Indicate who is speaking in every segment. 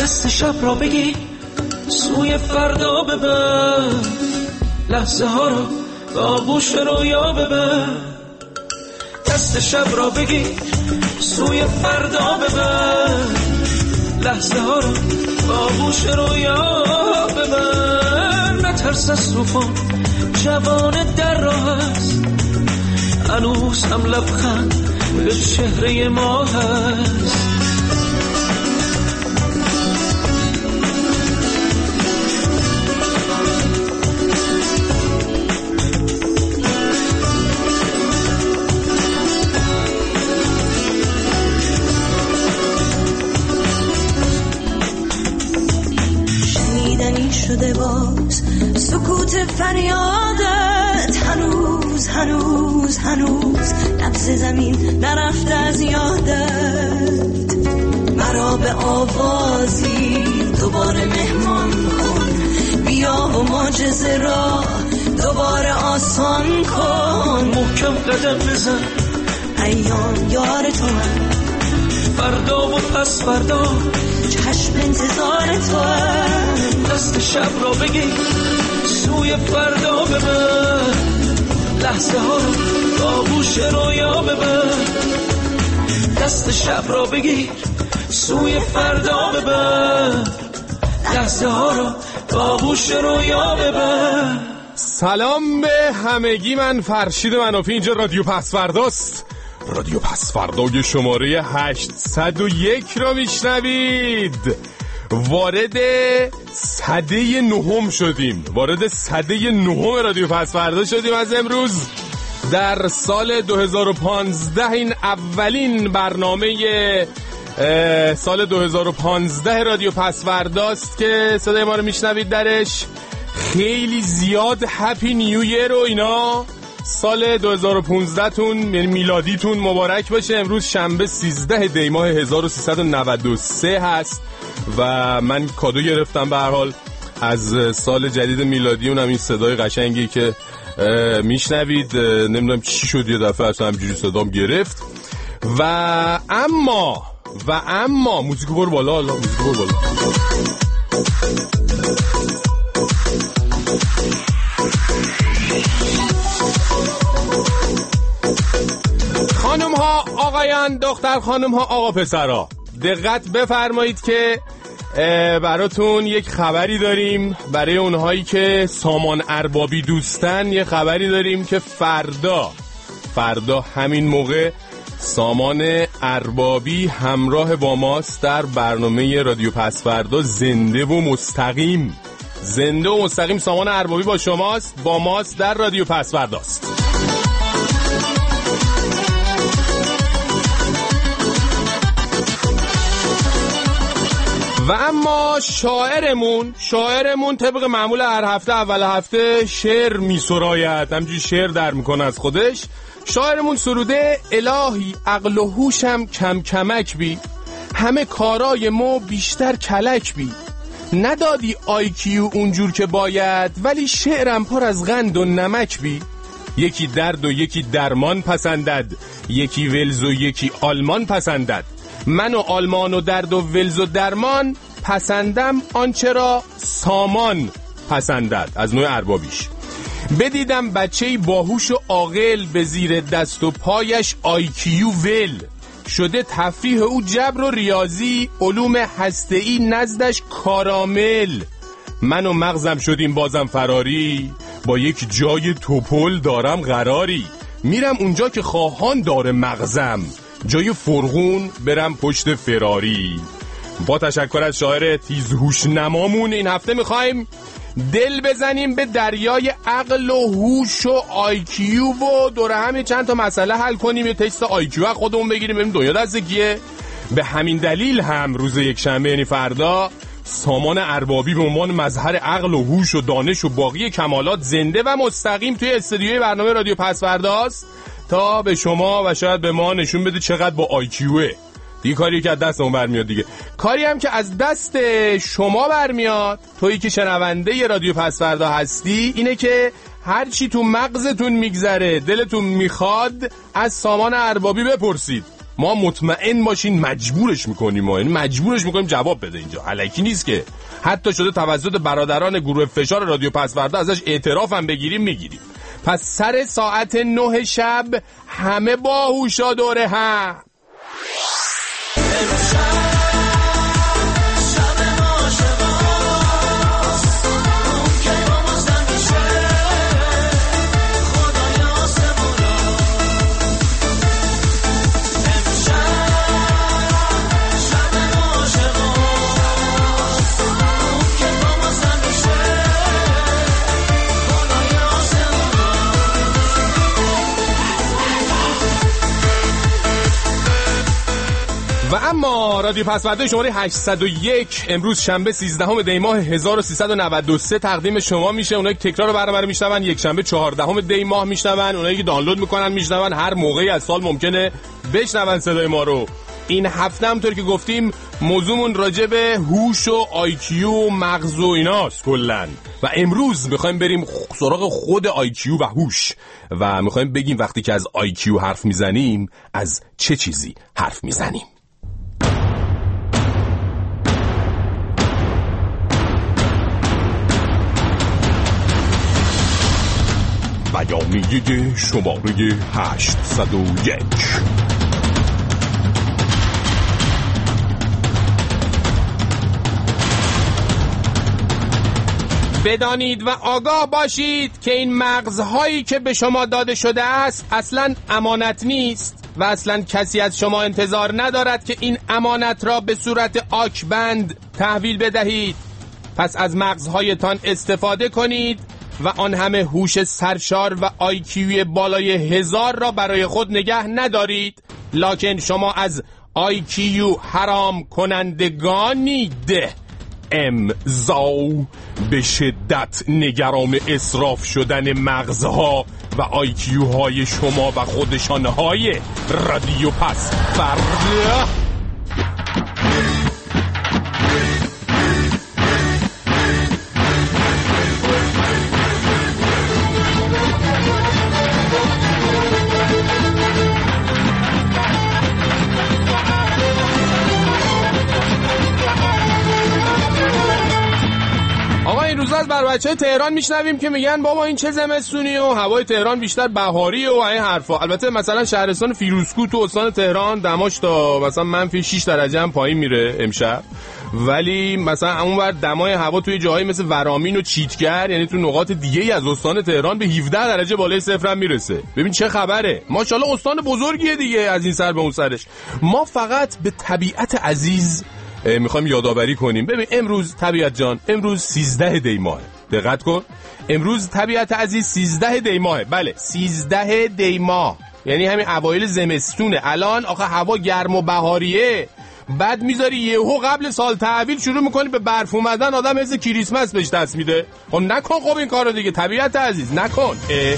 Speaker 1: دست شب را بگیر سوی فردا ببر، لحظه ها رو به آغوش رویا ببر. دست شب را بگیر سوی فردا ببر، لحظه ها رو به آغوش رویا ببر. نترس از طوفان، جوان در راه است، هنوز هم لبخند به چهره ما هست.
Speaker 2: شنیدنی شده باز سکوت فریادت، هنوز هنوز هنوز لبز زمین نرفته از یادت. مرا به آوازی دوباره مهمان کن، بیا و معجزه را دوباره آسان کن.
Speaker 1: محکم قدم بزن،
Speaker 2: ایام یار تو هم،
Speaker 1: فردا و پس فردا
Speaker 2: چشم انتظار تو هم.
Speaker 1: دست شب را بگیر سوی فردا ببر، لحظه ها رو به آغوش رویا ببر. دست شب را بگیر سوی فردا ببر، لحظه ها رو به آغوش رویا ببر.
Speaker 3: سلام به همگی، من فرشید منافی، اینجا رادیو پسفرداست. رادیو پسفردای شماره 801 را میشنوید. وارد سده نهم شدیم، وارد سده نهم رادیو پسفردا شدیم از امروز. در سال 2015 این اولین برنامه سال 2015 رادیو پسفرداست که صدای ما رو میشنوید درش. خیلی زیاد هپی نیو ایر و اینا. سال 2015 تون یعنی میلادیتون مبارک باشه. امروز شنبه 13 دی ماه 1393 هست و من کادو گرفتم به هر حال از سال جدید میلادی. اونم این صدای قشنگی که میشنوید. نمیدونم چی شد یه دفعه اصلا همجوری صدام گرفت. و اما موزیکو برو بالا، موزیکو برو بالا. خانم ها آقایان، دختر خانم ها آقا پسرها، دقت بفرمایید که براتون یک خبری داریم. برای اونهایی که سامان اربابی دوستن یه خبری داریم که فردا همین موقع سامان اربابی همراه با ماست در برنامه رادیو پسفردا. زنده و مستقیم سامان اربابی با شماست، با ماست در رادیو پسفرداست. و اما شاعرمون طبق معمول هر هفته اول هفته شعر میسراید، همجوری شعر در میکنه از خودش. شاعرمون سروده الهی عقل و هوشم کم کمک بی، همه کارای مو بیشتر کلک بی، ندادی آیکیو اونجور که باید، ولی شعرم پر از قند و نمک بی. یکی درد و یکی درمان پسندد، یکی ولز و یکی آلمان پسندد. من و آلمان و درد و ولز و درمان پسندم، آنچه را سامان پسندد. از نوع اربابیش. بدیدم بچه‌ای باهوش و عاقل، به زیر دست و پایش آیکیو ول شده. تفریح او جبر و ریاضی، علوم هسته‌ای نزدش کارامل. من و مغزم شدیم بازم فراری، با یک جای توپل دارم قراری. میرم اونجا که خواهان داره مغزم، جای فرغون برم پشت فراری. با تشکر از شاعر تیزهوش نمامون این هفته میخوایم دل بزنیم به دریای عقل و هوش و آیکیو و دوره هم چند تا مسئله حل کنیم. یه تست آیکیو خودمون بگیریم ببینیم دنیا دست کیه. به همین دلیل هم روز یک شنبه یعنی فردا سامان اربابی به عنوان مظهر عقل و هوش و دانش و باقی کمالات زنده و مستقیم توی استودیوی برنامه رادیو پسفرداست تا به شما و شاید به ما نشون بده چقدر با آیکیوه. دیگه کاری که از دستمون برمیاد، دیگه کاری هم که از دست شما برمیاد، تویی که شنونده رادیو پسفردا هستی، اینه که هر چی تو مغزتون میگذره، دلتون میخواد، از سامان اربابی بپرسید. ما مطمئن باشین مجبورش میکنیم، یعنی مجبورش میکنیم جواب بده. اینجا الکی نیست که، حتی شده توسط برادران گروه فشار رادیو پسوردا ازش اعتراف هم بگیریم میگیریم. پس سر ساعت 9 شب همه باهوشا دوره هم. و اما رادیو پسوردا شماره 801 امروز شنبه 13 دی ماه 1393 تقدیم شما میشه. اونایی که تکرار برنامه رو میشنون یک شنبه 14 دی ماه میشنون، اونایی که دانلود میکنن میشنون هر موقعی از سال ممکنه بشنون صدای ما رو. این هفته همونطور که گفتیم موضوعمون راجع به هوش و IQ و مغز و ایناست کلن. و امروز میخوایم بریم سراغ خود IQ و هوش و میخوایم بگیم وقتی که از IQ حرف میزنیم از چه چیزی حرف میزنیم. بیانیه شماره 801. بدانید و آگاه باشید که این مغزهایی که به شما داده شده است اصلاً امانت نیست و اصلاً کسی از شما انتظار ندارد که این امانت را به صورت آکبند تحویل بدهید. پس از مغزهایتان استفاده کنید و آن همه هوش سرشار و IQ بالای 1000 را برای خود نگه ندارید، لکن شما از IQ حرام کنندگانید. امضا به شدت نگران اسراف شدن مغزها و IQ های شما و خودشانهای رادیو پسوردا. از بر بچه‌های تهران میشنویم که میگن بابا این چه زمستونی و هوای تهران بیشتر بهاری و این حرفا. البته مثلا شهرستان فیروزکوه تو استان تهران دماش تا مثلا -6 درجه هم پایین میره امشب، ولی مثلا اونور دمای هوا توی جاهای مثل ورامین و چیتگر، یعنی تو نقاط دیگه‌ای از استان تهران به 17 درجه بالای صفر هم میرسه. ببین چه خبره، ماشاءالله استان بزرگیه دیگه، از این سر به اون سرش. ما فقط به طبیعت عزیز میخوایم یادآوری کنیم. ببین امروز طبیعت جان، امروز 13 دی ماه، دقت کن، امروز طبیعت عزیز 13 دی ماه. بله 13 دی ماه، یعنی همین اوایل زمستونه. الان آخه هوا گرم و بهاریه، بعد میذاری یهو قبل سال تحویل شروع میکنی به برف اومدن، آدم از کریسمس بهش دست میده. خب نکن خب این کارو دیگه طبیعت عزیز، نکن.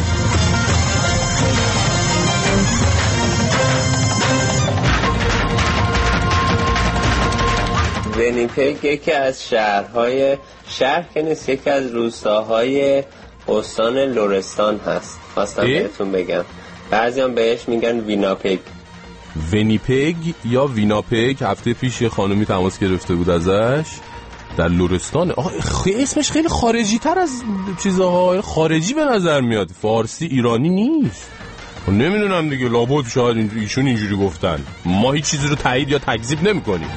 Speaker 4: ونیپگ یکی از شهر که نیست، یکی از روستاهای استان لرستان هست. خواستم بهتون بگم بعضی هم بهش میگن ویناپگ.
Speaker 3: ونیپگ یا ویناپگ، هفته پیش یه خانومی تماس گرفته بود ازش در لرستان. اسمش خیلی خارجی تر از چیزها، خارجی به نظر میاد، فارسی ایرانی نیست. نمیدونم دیگه، لابد شاید ایشون اینجوری گفتن. ما هیچ چیزی رو تایید یا تکذیب نمی‌کنیم.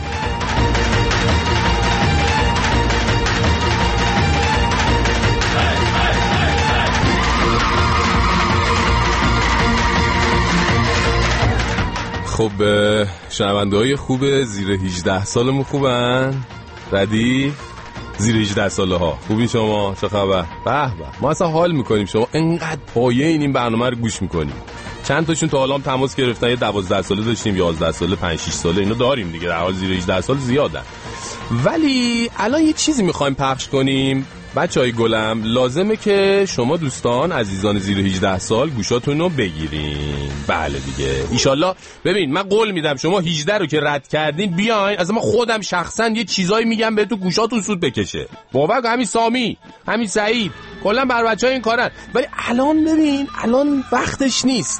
Speaker 3: خب شنونده های خوب زیر 18 سالمون خوبن؟ ردی؟ زیر 18 ساله ها خوبی شما؟ چه خبر؟ به ما اصلا حال میکنیم شما انقدر پایه این برنامه رو گوش میکنیم. چند تاشون تا حالا هم تماس گرفتن، یه 12 ساله داشتیم، 11 ساله، 5-6 ساله اینو داریم دیگه، در حال زیر 18 سال زیادن. ولی الان یه چیزی میخوایم پخش کنیم بچهای گلم. لازمه که شما دوستان عزیزان زیر 18 سال گوشاتون رو بگیرین. بله دیگه ایشالله. ببین من قول میدم شما 18 رو که رد کردین بیاین، از من خودم شخصا یه چیزایی میگم بهتون گوشاتون سود بکشه. باور کن همین سامی، همین سعید، کلا بر بچهای این کارن. ولی الان ببین الان وقتش نیست.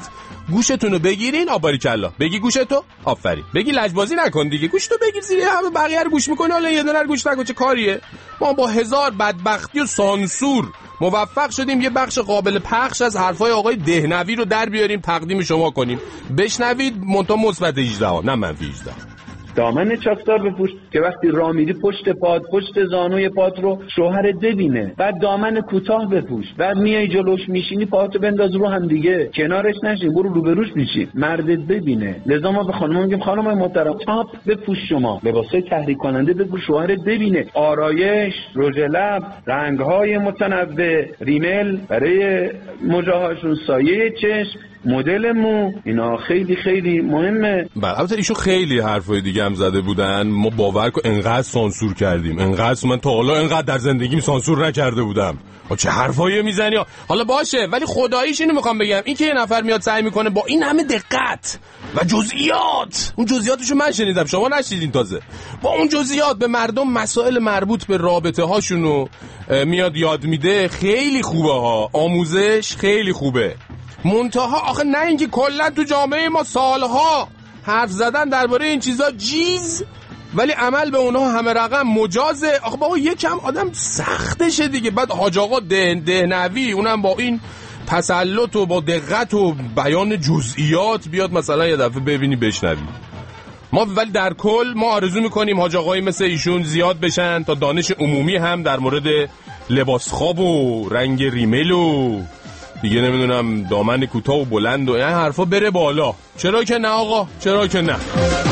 Speaker 3: گوشتون رو بگیرین. آباریکلا. بگی گوشتو. آفرین. بگی لجبازی نکن دیگه. گوشتو بگیر زیر همه بقیه رو گوش میکنی، حالا یه دونه رو گوش نکن. چه کاریه؟ ما با هزار بدبختی و سانسور موفق شدیم یه بخش قابل پخش از حرفای آقای دهنوی رو در بیاریم تقدیم شما کنیم. بشنوید. منتها مثبت 18 نه منفی 18.
Speaker 5: دامن چاکدار بپوش که وقتی راه میری پشت پات، پشت زانوی پات رو شوهرت ببینه. بعد دامن کوتاه بپوش. بعد میای جلوش میشینی پاتو بنداز رو هم دیگه، کنارش نشی، برو روبروش میشی، مردت ببینه. لذا ما به خانم‌ها میگیم خانم‌های محترم تاپ بپوش، شما لباسای تحریک کننده بپوش شوهرت ببینه. آرایش، رژ لب، رنگ‌های متنوع، ریمل برای مجاهاشون، سایه چشم، مدل مو، اینا خیلی خیلی مهمه.
Speaker 3: البته ایشون خیلی حرفای دیگه هم زده بودن. ما باور کن انقدر سانسور کردیم، انقدر من تا حالا انقدر در زندگیم سانسور نکرده بودم. چه حرفایی میزنی؟ حالا باشه، ولی خداییش اینو میخوام بگم، این که یه نفر میاد سعی میکنه با این همه دقت و جزئیات، اون جزئیاتشو من شنیدم شما نشنیدین تازه، با اون جزئیات به مردم مسائل مربوط به رابطه هاشونو میاد یاد میده، خیلی خوبه ها. آموزش خیلی خوبه. منتها آخه نه اینکه کلا تو جامعه ما سالها حرف زدن درباره این چیزا جیز، ولی عمل به اونها همه رقم مجازه. آخه بابا یکم آدم سختشه دیگه. بعد حاج آقا دهنوی اونم با این تسلط و با دقت و بیان جزئیات بیاد مثلا یه دفعه ببینی بشنوی. ما ولی در کل ما آرزو میکنیم حاج آقایی مثل ایشون زیاد بشن تا دانش عمومی هم در مورد لباس خواب و رنگ ریمل و دیگه نمیدونم دامن کوتاه و بلند و این حرفا بره بالا. چرا که نه آقا، چرا که نه.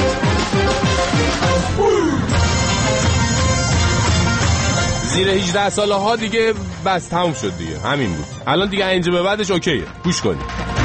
Speaker 3: زیر 18 ساله ها دیگه بس تموم شد دیگه، همین بود. الان دیگه اینجا به بعدش اوکیه. گوش کنید.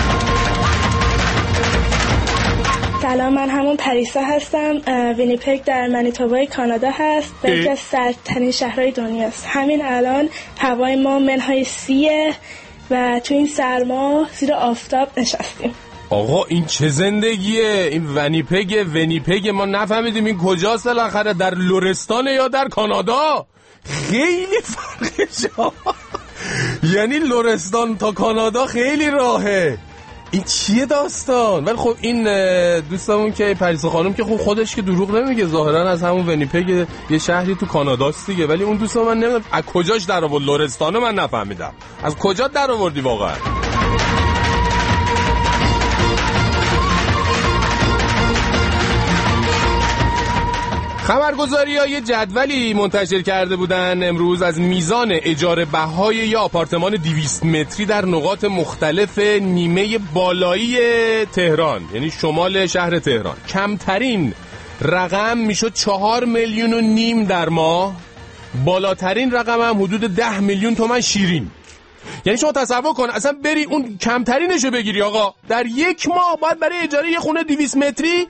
Speaker 6: سلام، من همون پریسا هستم. وینیپگ در منیتوبای کانادا هست و یکی از سردترین شهرهای دنیاست. همین الان هوای ما منهای 30 و تو این سرما زیر آفتاب نشستیم.
Speaker 3: آقا این چه زندگیه؟ این ونیپگ ما نفهمیدیم این کجاست بالاخره، در لرستان یا در کانادا؟ خیلی فرقشه. یعنی لرستان تا کانادا خیلی راهه. این چیه داستان؟ ولی خب این دوستمون که پریسا خانم که خب خودش که دروغ نمیگه، ظاهرا از همون ونیپگ یه شهری تو کاناداست دیگه. ولی اون دوستم من نمیدونم از کجاش در آورد لرستانو، من نفهمیدم از کجا در آوردی واقعا. خبرگزاری‌ها یه جدولی منتشر کرده بودن امروز از میزان اجاره بهای یا آپارتمان 200 متری در نقاط مختلف نیمه بالایی تهران، یعنی شمال شهر تهران. کمترین رقم میشد 4.5 میلیون در ماه، بالاترین رقم هم حدود 10 میلیون تومان شیرین. یعنی شما تصور کن اصلا بری اون کمترینشو بگیری آقا، در یک ماه باید برای اجاره یه خونه 200 متری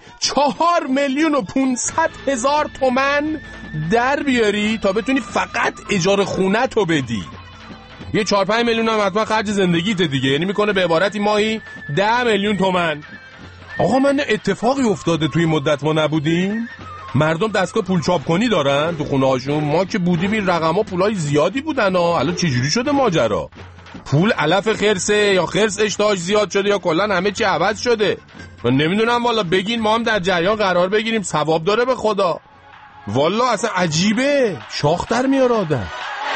Speaker 3: 4,500,000 تومان در بیاری تا بتونی فقط اجاره خونه تو بدی. یه 4-5 میلیون هم حتما خرج زندگیت دیگه، یعنی میکنه به عبارتی ماهی 10 میلیون تومان. آقا من اتفاقی افتاده توی مدت ما نبودیم؟ مردم دستگاه پول چاپ کنی دارن تو خونه هاشون. ما که بودیم این رقم ها پولای زیادی بودن ها. الان چجوری شده ماجرا؟ پول علف خرسه یا خرس اشتهاش زیاد شده یا کلا همه چی عوض شده؟ من نمیدونم والا، بگین ما هم در جریان قرار بگیریم، ثواب داره به خدا. والا اصلا عجیبه، شاخ در میاره آدم.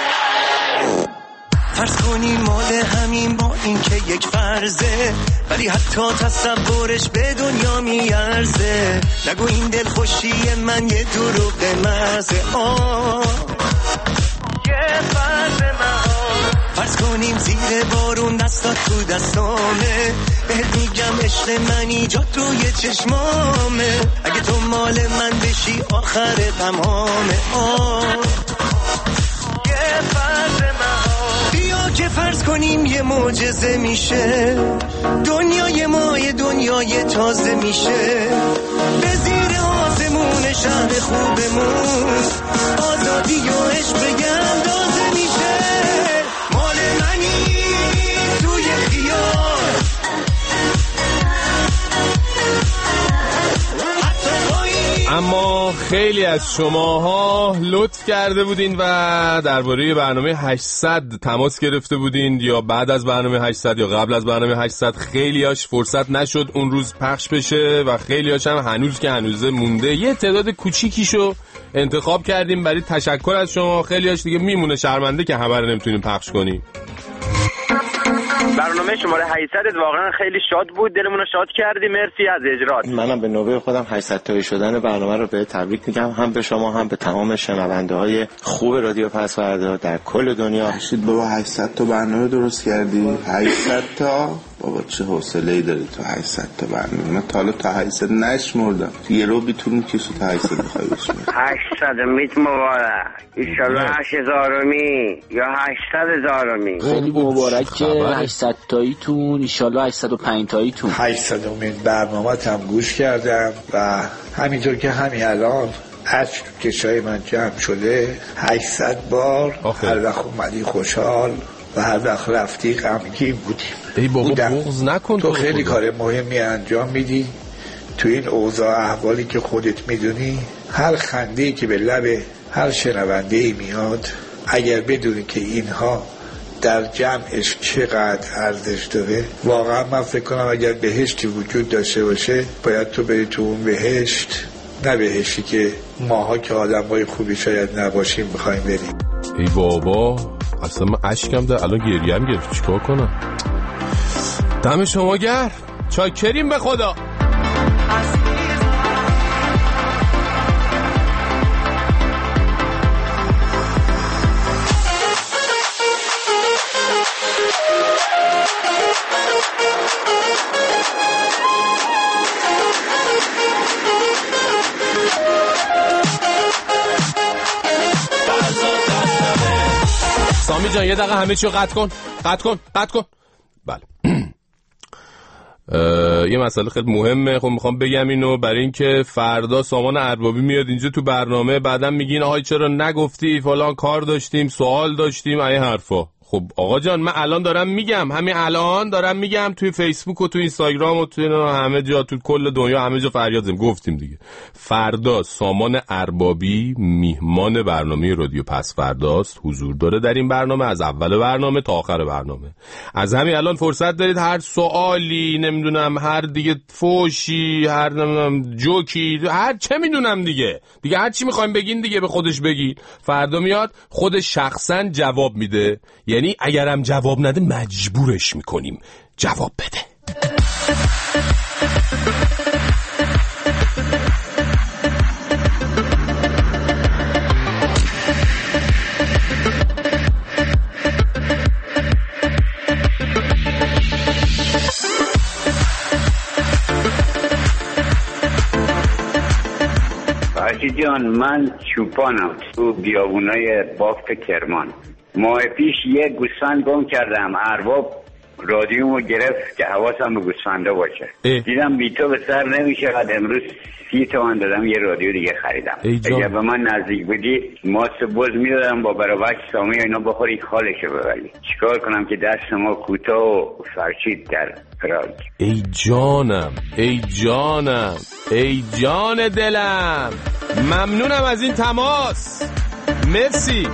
Speaker 7: فرض کنی مال همین با این که یک فرضه، ولی حتی تصورش به دنیا میارزه. نگو این دل خوشی من یه دروغ مرزه. یه فرض محال. فرض کنیم زیر بارون دستات تو دستامه، بهت میگم عشق من ایجاد روی چشمامه. اگه تو مال من بشی آخر غمامه. یه فرض محال. بیا که فرض کنیم یه معجزه میشه، دنیای ما یه دنیای تازه میشه. به زیر آسمون شهر خوبمون آزادی و عشق اندازه میشه. مال منی توی خیال،
Speaker 3: اما خیلی از شماها لطف کرده بودین و درباره برنامه 800 تماس گرفته بودین، یا بعد از برنامه 800 یا قبل از برنامه 800. خیلیاش فرصت نشد اون روز پخش بشه و خیلیاش هم هنوز که هنوزه مونده. یه تعداد کوچیکیشو انتخاب کردیم برای تشکر از شما. خیلیاش دیگه میمونه شرمنده که همه رو نمیتونیم پخش کنیم.
Speaker 8: برنامه شماره 800 واقعا خیلی شاد بود، دلمون رو شاد کردی، مرسی از اجرات.
Speaker 9: منم به نوبه خودم 800 تایی شدن برنامه رو به تبریک میگم، هم به شما هم به تمام شنونده های خوب رادیو پسوردا در کل دنیا.
Speaker 10: رشید بابا 800 تا برنامه درست کردی. 800 تا بابا چه حوصله‌ای داری تو 800 تا برنامه؟ من تا حالا تا 800 نشمردم. یه رو بیتونی کیسو تا 800 بخوای بشماری.
Speaker 8: 800 میت مبارک، ان شاء الله 8000می یا 800,000می.
Speaker 11: خیلی مبارک که 800 تاییتون، ان شاء الله 805 تاییتون.
Speaker 12: 800مین برنامه‌ام گوش کردم و همینطور که همین الان از کشای من جمع شده 800 بار هر وقت اومدی خوشحال و هر وقت رفتی غمگین بودیم.
Speaker 3: ای بابا بغض نکن،
Speaker 12: تو خیلی کار مهمی انجام میدی تو این اوضاع احوالی که خودت میدونی. هر خنده‌ای که به لب هر شنونده‌ای میاد، اگر بدونی که اینها در جمعش چقدر ارزش داره، واقعا من فکر کنم اگر بهشتی وجود داشته باشه باید تو بری تو اون بهشت، نه بهشتی که ماها که آدمای خوبی شاید نباشیم بخوایم بریم.
Speaker 3: ای بابا اصلا من اشکم ده الان گریم گرفت، چیکار کنم؟ دم شما گرم، چاکریم به خدا. سامی جان یه دقیقه همه چیو قطع کن. بله. یه مسئله خیلی مهمه، خب میخوام بگم اینو برای اینکه فردا سامان اربابی میاد اینجا تو برنامه، بعدم میگین آهای چرا نگفتی فلان، کار داشتیم، سوال داشتیم، این حرفا. خب آقا جان من الان دارم میگم، همین الان دارم میگم توی فیسبوک و توی اینستاگرام و توی همه جا، تو کل دنیا همه جا فریاد زدیم، گفتیم دیگه. فردا سامان اربابی میهمان برنامه رادیو پس فرداست، حضور داره در این برنامه از اول برنامه تا آخر برنامه. از همین الان فرصت دارید هر سوالی، نمیدونم هر دیگه فوشی، هر نمیدونم جوکی، هر چه میدونم دیگه هر چی میخوایم بگین دیگه به خودش بگین. فردا میاد خودش شخصا جواب میده، یعنی اگرم جواب نده مجبورش میکنیم جواب بده.
Speaker 13: فرشید جان من چوپانم تو بیابونای بافت کرمان. ماه پیش یک گوسفند گم کردم، ارباب رادیومو گرفت که حواسم به گوسفندا باشه. دیدم بی تو به سر نمیشه، امروز 30 تومن دادم یه رادیو دیگه خریدم. اگه به من نزدیک بودی ماست بز میدادم با برابک سامی اینا بخوری خالشو ببری. چیکار کنم که دست ما کوتاه و فرشید در پراگ.
Speaker 3: ای جان دلم، ممنونم از این تماس، مرسی.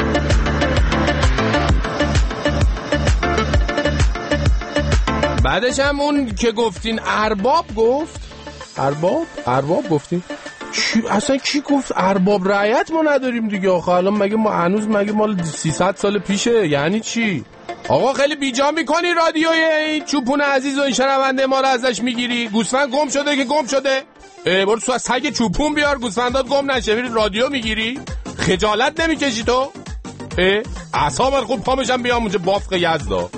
Speaker 3: بعدش هم اون که گفتین ارباب گفت، ارباب گفتین اصلا کی گفت ارباب رعیت ما نداریم دیگه آخه الان مگه ما هنوز مگه مال 300 سال پیشه، یعنی چی؟ آقا خیلی بیجا میکنی رادیوی این چوپون عزیز و این شنونده ما رو ازش میگیری. گوسفند گم شده که گم شده، برو تو از سگ چوپون بیار گوسفندات گم نشه، میری رادیو میگیری، خجالت نمیکشی تو؟ اعصابم خوب پامشم بیام اونجا بافق یزدا.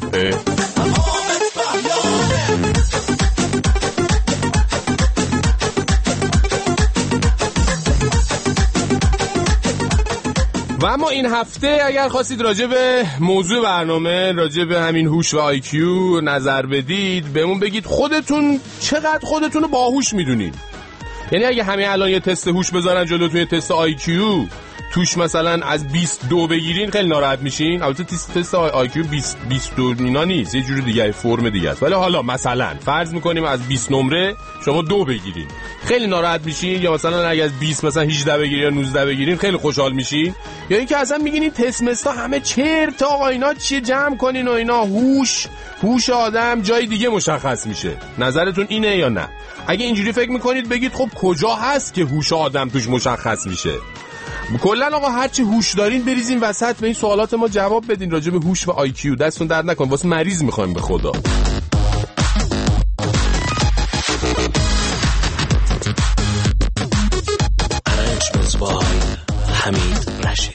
Speaker 3: و اما این هفته اگر خواستید راجع به موضوع برنامه، راجع به همین هوش و آی کیو نظر بدید، بهمون بگید خودتون چقدر خودتون رو باهوش میدونید. یعنی اگه همین الان یه تست هوش بذارن جلوتون، یه تست آی کیو، توش مثلا از 22 بگیرین خیلی ناراحت میشین. البته تست آیکیو 22 اینا نیست، یه جوری دیگه، فرم دیگه است. ولی حالا مثلا فرض میکنیم از 20 نمره شما 2 بگیرین، خیلی ناراحت میشین؟ یا مثلا اگه از 20 مثلا 18 بگیرین یا 19 بگیرین خیلی خوشحال میشین؟ یا اینکه اصلا میگین این تست مستا همه چرت آقا، اینا چیه جمع کنین و اینا، هوش آدم جای دیگه مشخص میشه. نظرتون اینه یا نه؟ اگه اینجوری فکر میکنید بگید خب کجا هست که هوش آدم توش مشخص میشه؟ کلا آقا هرچی هوش دارین بریزین وسط، به این سوالات ما جواب بدین راجع به هوش و آی کیو. دستون درد نکن، واسه مریض میخوایم به خدا.
Speaker 1: حمید رشیدی.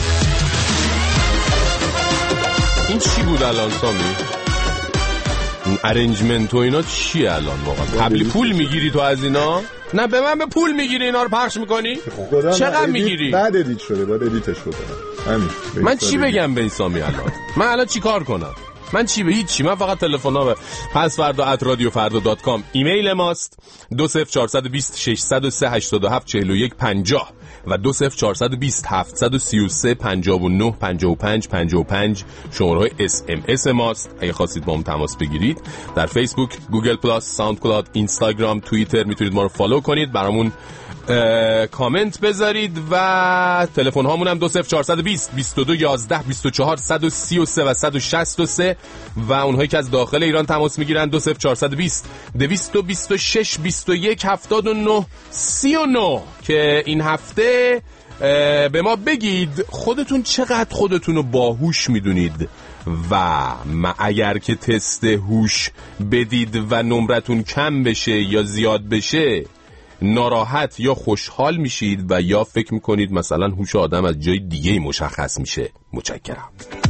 Speaker 3: این چی بود الان سامی؟ ارنجمنت و اینا چیه الان واقعا؟ قبلی پول میگیری تو از اینا؟ نه به من به پول میگیری اینا رو پخش میکنی؟ چقدر میگیری؟
Speaker 14: بعد ادیت شده، بعد ادیتش بکنم. همین.
Speaker 3: من چی بگم به این سامی الان؟ من الان چی کار کنم؟ من چی به هیچی. من فقط تلفن‌ها به pasfarda@radiofarda.com ایمیل ماست 20420 603 87 41 50 و 20420 733 59 55 55 شماره‌های SMS ماست. اگه خواستید با ما تماس بگیرید در فیسبوک، گوگل پلاس، ساوند کلاود، اینستاگرام، توییتر میتونید ما رو فالو کنید، برامون کامنت بذارید و تلفن هامون هم 20420 22 11 24 133 و 163 و اونهایی که از داخل ایران تماس میگیرن 20420 226 21 79 39 که این هفته به ما بگید خودتون چقدر خودتون رو باهوش میدونید و اگر که تست هوش بدید و نمرتون کم بشه یا زیاد بشه ناراحت یا خوشحال میشید و یا فکر میکنید مثلا هوش آدم از جای دیگه مشخص میشه. متشکرم.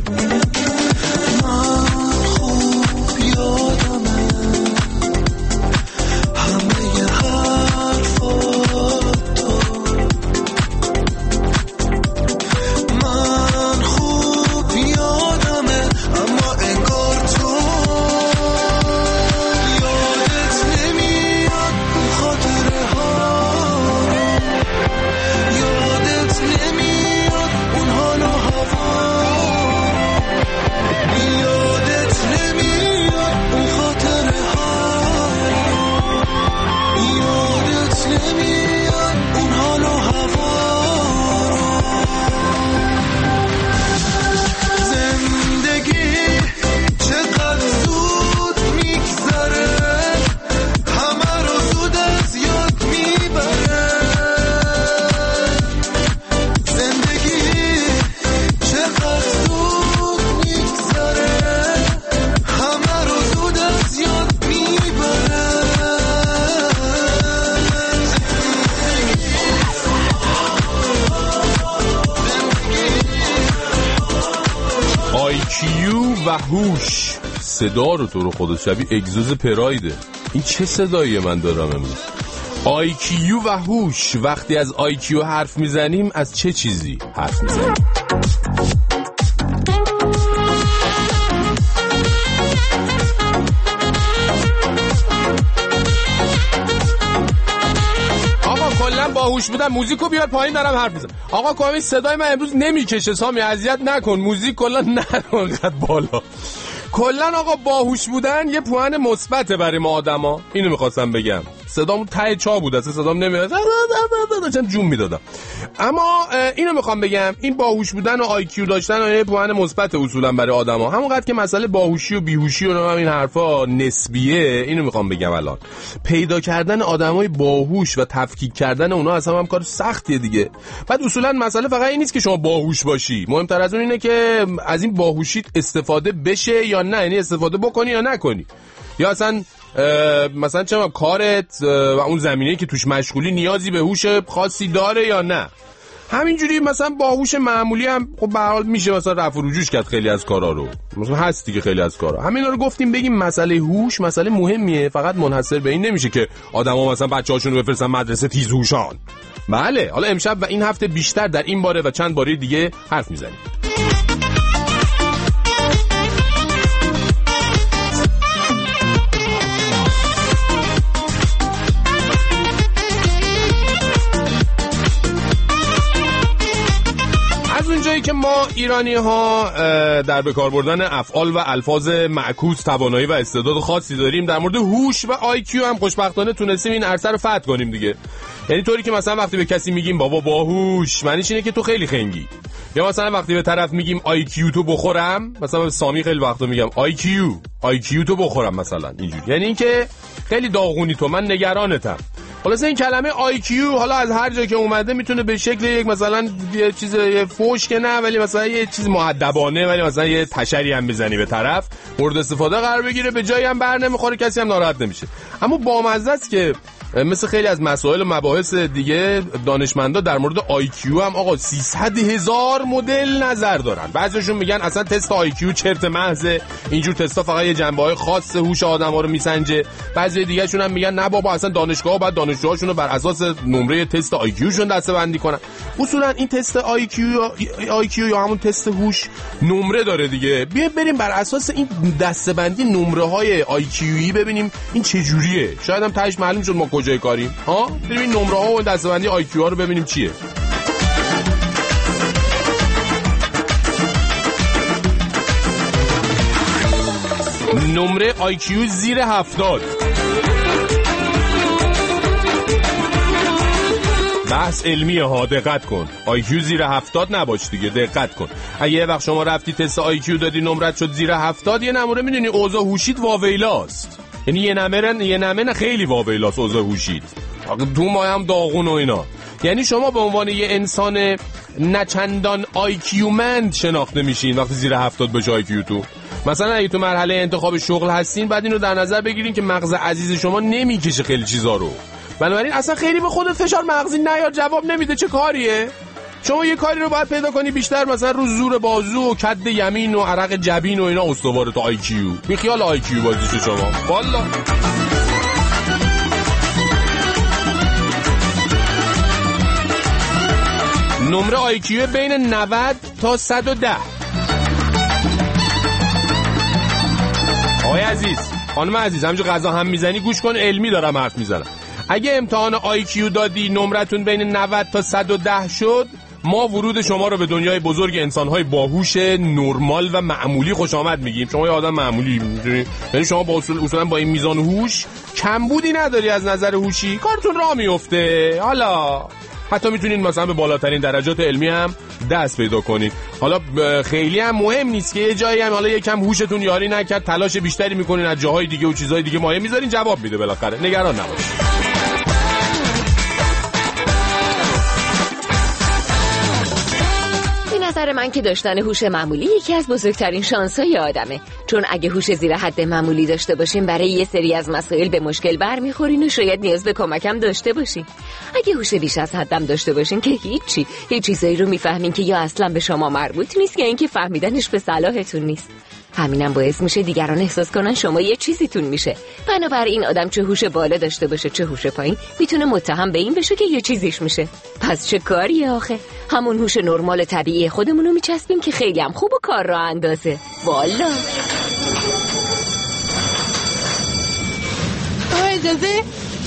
Speaker 3: و هوش صدا رو تو رو خودت شبیه اگزوز پرایده. این چه صداییه من دارم امروز؟ آیکیو و هوش. وقتی از آیکیو حرف میزنیم از چه چیزی حرف میزنیم؟ باهوش بودم موزیکو بیار پایین دارم حرف میزنم. آقا کامی صدای من امروز نمیکشه سامی، اذیت نکن، موزیک کلا نرو انقدر بالا. کلا آقا باهوش بودن یه پوان مثبته برای ما آدما. اینو می‌خواستم بگم. صدام ته چا بود، اصلا صدام نمیاد، داشتم جون میدادم. اما اینو میخوام بگم، این باهوش بودن و آی کیو داشتن یه پوان مثبت اصولا برای آدما. همونقدر که مسئله باهوشی و بیهوشی و این حرفا نسبیه، اینو میخوام بگم الان پیدا کردن آدمای باهوش و تفکیک کردن اونها اصلا هم کار سختیه دیگه. بعد اصولا مسئله فقط این نیست که شما باهوش باشی، مهمتر از اون اینه که از این باهوشیت استفاده بشه یا نه، یعنی استفاده بکنی یا نکنی. یا اصلا مثلا چه کارت و اون زمینه‌ای که توش مشغولی نیازی به هوش خاصی داره یا نه. همینجوری مثلا با هوش معمولی هم خب به هر حال میشه مثلا رفع و رجوع کرد خیلی از کارا رو، مثلا هست دیگه خیلی از کارا. همینا رو گفتیم بگیم مسئله هوش مسئله مهمیه، فقط منحصر به این نمیشه که آدما مثلا بچه‌هاشون رو بفرستن مدرسه تیزهوشان. بله، حالا امشب و این هفته بیشتر در این باره و چند باره دیگه حرف میزنیم. جایی که ما ایرانی ها در بکار بردن افعال و الفاظ معکوس توانایی و استعداد خاصی داریم، در مورد هوش و آیکیو هم خوشبختانه تونستیم این عرصه رو فتح کنیم دیگه. یعنی طوری که مثلا وقتی به کسی میگیم بابا باهوش، معنیش اینه که تو خیلی خنگی. یا مثلا وقتی به طرف میگیم آیکیو تو بخورم، مثلا به سامی خیلی وقتا میگم آیکیو تو بخورم مثلا اینجوری، یعنی اینکه خیلی داغونی تو، من نگرانتم. خلاصه این کلمه آیکیو حالا از هر جا که اومده میتونه به شکل یک مثلا یه چیز فوش که نه، ولی مثلا یه چیز مؤدبانه، ولی مثلا یه تشری هم بزنی به طرف مورد استفاده قرار بگیره، به جایی هم بر نمیخوره، کسی هم ناراحت نمیشه. اما بامزه است که مثل خیلی از مسائل و مباحث دیگه دانشمندا در مورد آیکیو هم آقا 300,000 مدل نظر دارن. بعضیشون میگن اصلا تست آیکیو چرت محضه، اینجور تستا فقط یه جنبه‌های خاص هوش آدم‌ها رو میسنجه. بعضی دیگه‌شون هم میگن نه بابا اصلا دانشگاه‌ها باید دانشجوهاشون رو بر اساس نمره تست آیکیوشون دسته‌بندی کنن. اصولا این تست آیکیو یا همون تست هوش نمره داره دیگه. بیا بریم بر اساس این دسته‌بندی نمره‌های آیکیویی ببینیم این چه جوریه. شاید هم تهش معلوم شد ما کجای کاریم. ببین نمره ها و دسته‌بندی آیکیو ها رو ببینیم چیه. نمره آیکیو زیر 70. بحث علمیه ها، دقت کن. آیکیو زیر 70 نباش دیگه، دقت کن. اگه یه وقت شما رفتی تست آیکیو دادی نمرت شد زیر 70، یه نمره میدونی اوضاع هوشیت واویلاست. یعنی یه نمره خیلی واویلاست اوضاع هوشیت. تو ما هم داغون و اینا. یعنی شما به عنوان یه انسان نچندان آیکیومند شناخته میشین وقتی زیر 70 بشه آیکیو تو. مثلا اگه تو مرحله انتخاب شغل هستین، بعد اینو در نظر بگیرین که مغز عزیز شما نمیکشه خیلی چیزا رو. بنابراین اصلا خیلی به خودت فشار مغزی نیار، جواب نمیده چه کاریه. شما یه کاری رو باید پیدا کنی بیشتر مثلا رو زور بازو و کد یمین و عرق جبین و اینا استواره تو آیکیو. بی خیال آیکیو بازیشو شما. والا نمره آیکیو بین 90 تا 110. آقای عزیز، خانم عزیز، همینجا غذا هم میزنی گوش کن، علمی دارم حرف میزنم. اگه امتحان آیکیو دادی نمرتون بین 90 تا 110 شد، ما ورود شما رو به دنیای بزرگ انسان‌های باهوش نرمال و معمولی خوش آمد میگیم. شما یه آدم معمولی می‌دونی، یعنی شما با اصولا با این میزان هوش کمبودی نداری از نظر هوشی، کارتون راه میفته. حالا حتی میتونین مثلا به بالاترین درجات علمی هم دست پیدا کنید. حالا خیلی هم مهم نیست که یه جایی هم حالا یکم هوشتون یاری نکرد، تلاش بیشتری میکنین از جاهای دیگه و چیزهای دیگه مایه میذارین، جواب میده بالاخره، نگران نباشید.
Speaker 15: نظر من که داشتن هوش معمولی یکی از بزرگترین شانس‌های آدمه، چون اگه هوش زیر حد معمولی داشته باشین برای یه سری از مسائل به مشکل برمیخورین و شاید نیاز به کمکم داشته باشین. اگه هوش بیش از حدم داشته باشین که هیچی، یه چیزایی رو میفهمین که یا اصلا به شما مربوط نیست یا اینکه فهمیدنش به صلاحتون نیست. همینم باعث میشه دیگران احساس کنن شما یه چیزیتون میشه. بنابراین آدم چه هوش بالا داشته باشه چه هوش پایین میتونه متهم به این بشه که یه چیزیش میشه. پس چه کاریه آخه؟ همون هوش نرمال طبیعی خودمونو میچسبیم که خیلی هم خوب و کار را اندازه. والا
Speaker 16: اجازه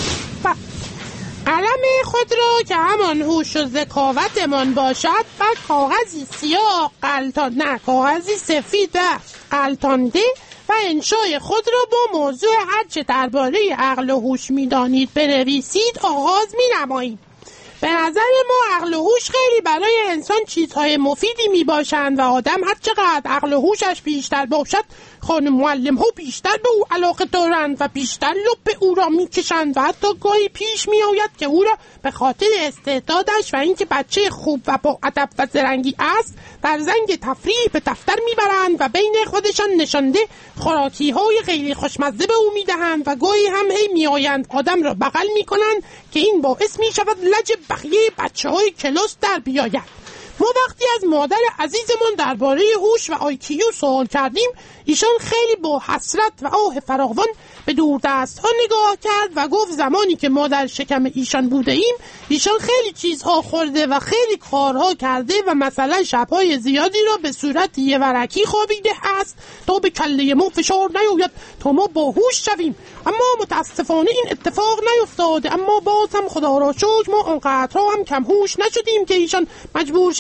Speaker 16: قلم خود رو که همان هوش و ذکاوتمان باشد و کاغذی سیاه کاغذی سفید و غلطانده و انشای خود را با موضوع هرچه درباره عقل و هوش میدانید بنویسید آغاز می‌نماییم. به نظر ما عقل و هوش خیلی برای انسان چیزهای مفیدی می باشند و آدم هر چقدر عقل و هوشش بیشتر باشد، خانم معلم ها بیشتر به او علاقه دارند و بیشتر لب او را می کشند و حتی گاهی پیش می آید که او را به خاطر استعدادش و اینکه بچه خوب و با ادب و زرنگی است در زنگ تفریح به دفتر می برند و بین خودشان نشانده خوراکی های خیلی خوشمزه به او می دهند و گاهی هم هی می آیند آدم را بغل می کنند که این باعث می شود لج بقیه بچه های کلاس در بیاید. ما وقتی از مادر عزیزمون درباره هوش و آیکیو سوال کردیم، ایشان خیلی با حسرت و آه فراوان به دوردست ها نگاه کرد و گفت زمانی که ما در شکم ایشان بوده ایم ایشان خیلی چیزها خورده و خیلی کارها کرده و مثلا شبهای زیادی را به صورت یه ورکی خوابیده است تا به کله ما فشار نیاید تا ما باهوش شویم. اما متاسفانه این اتفاق نیفتاده، اما باز هم خدا را شکر ما اونقدرها هم کم هوش نشدیم که ایشان مجبور شوند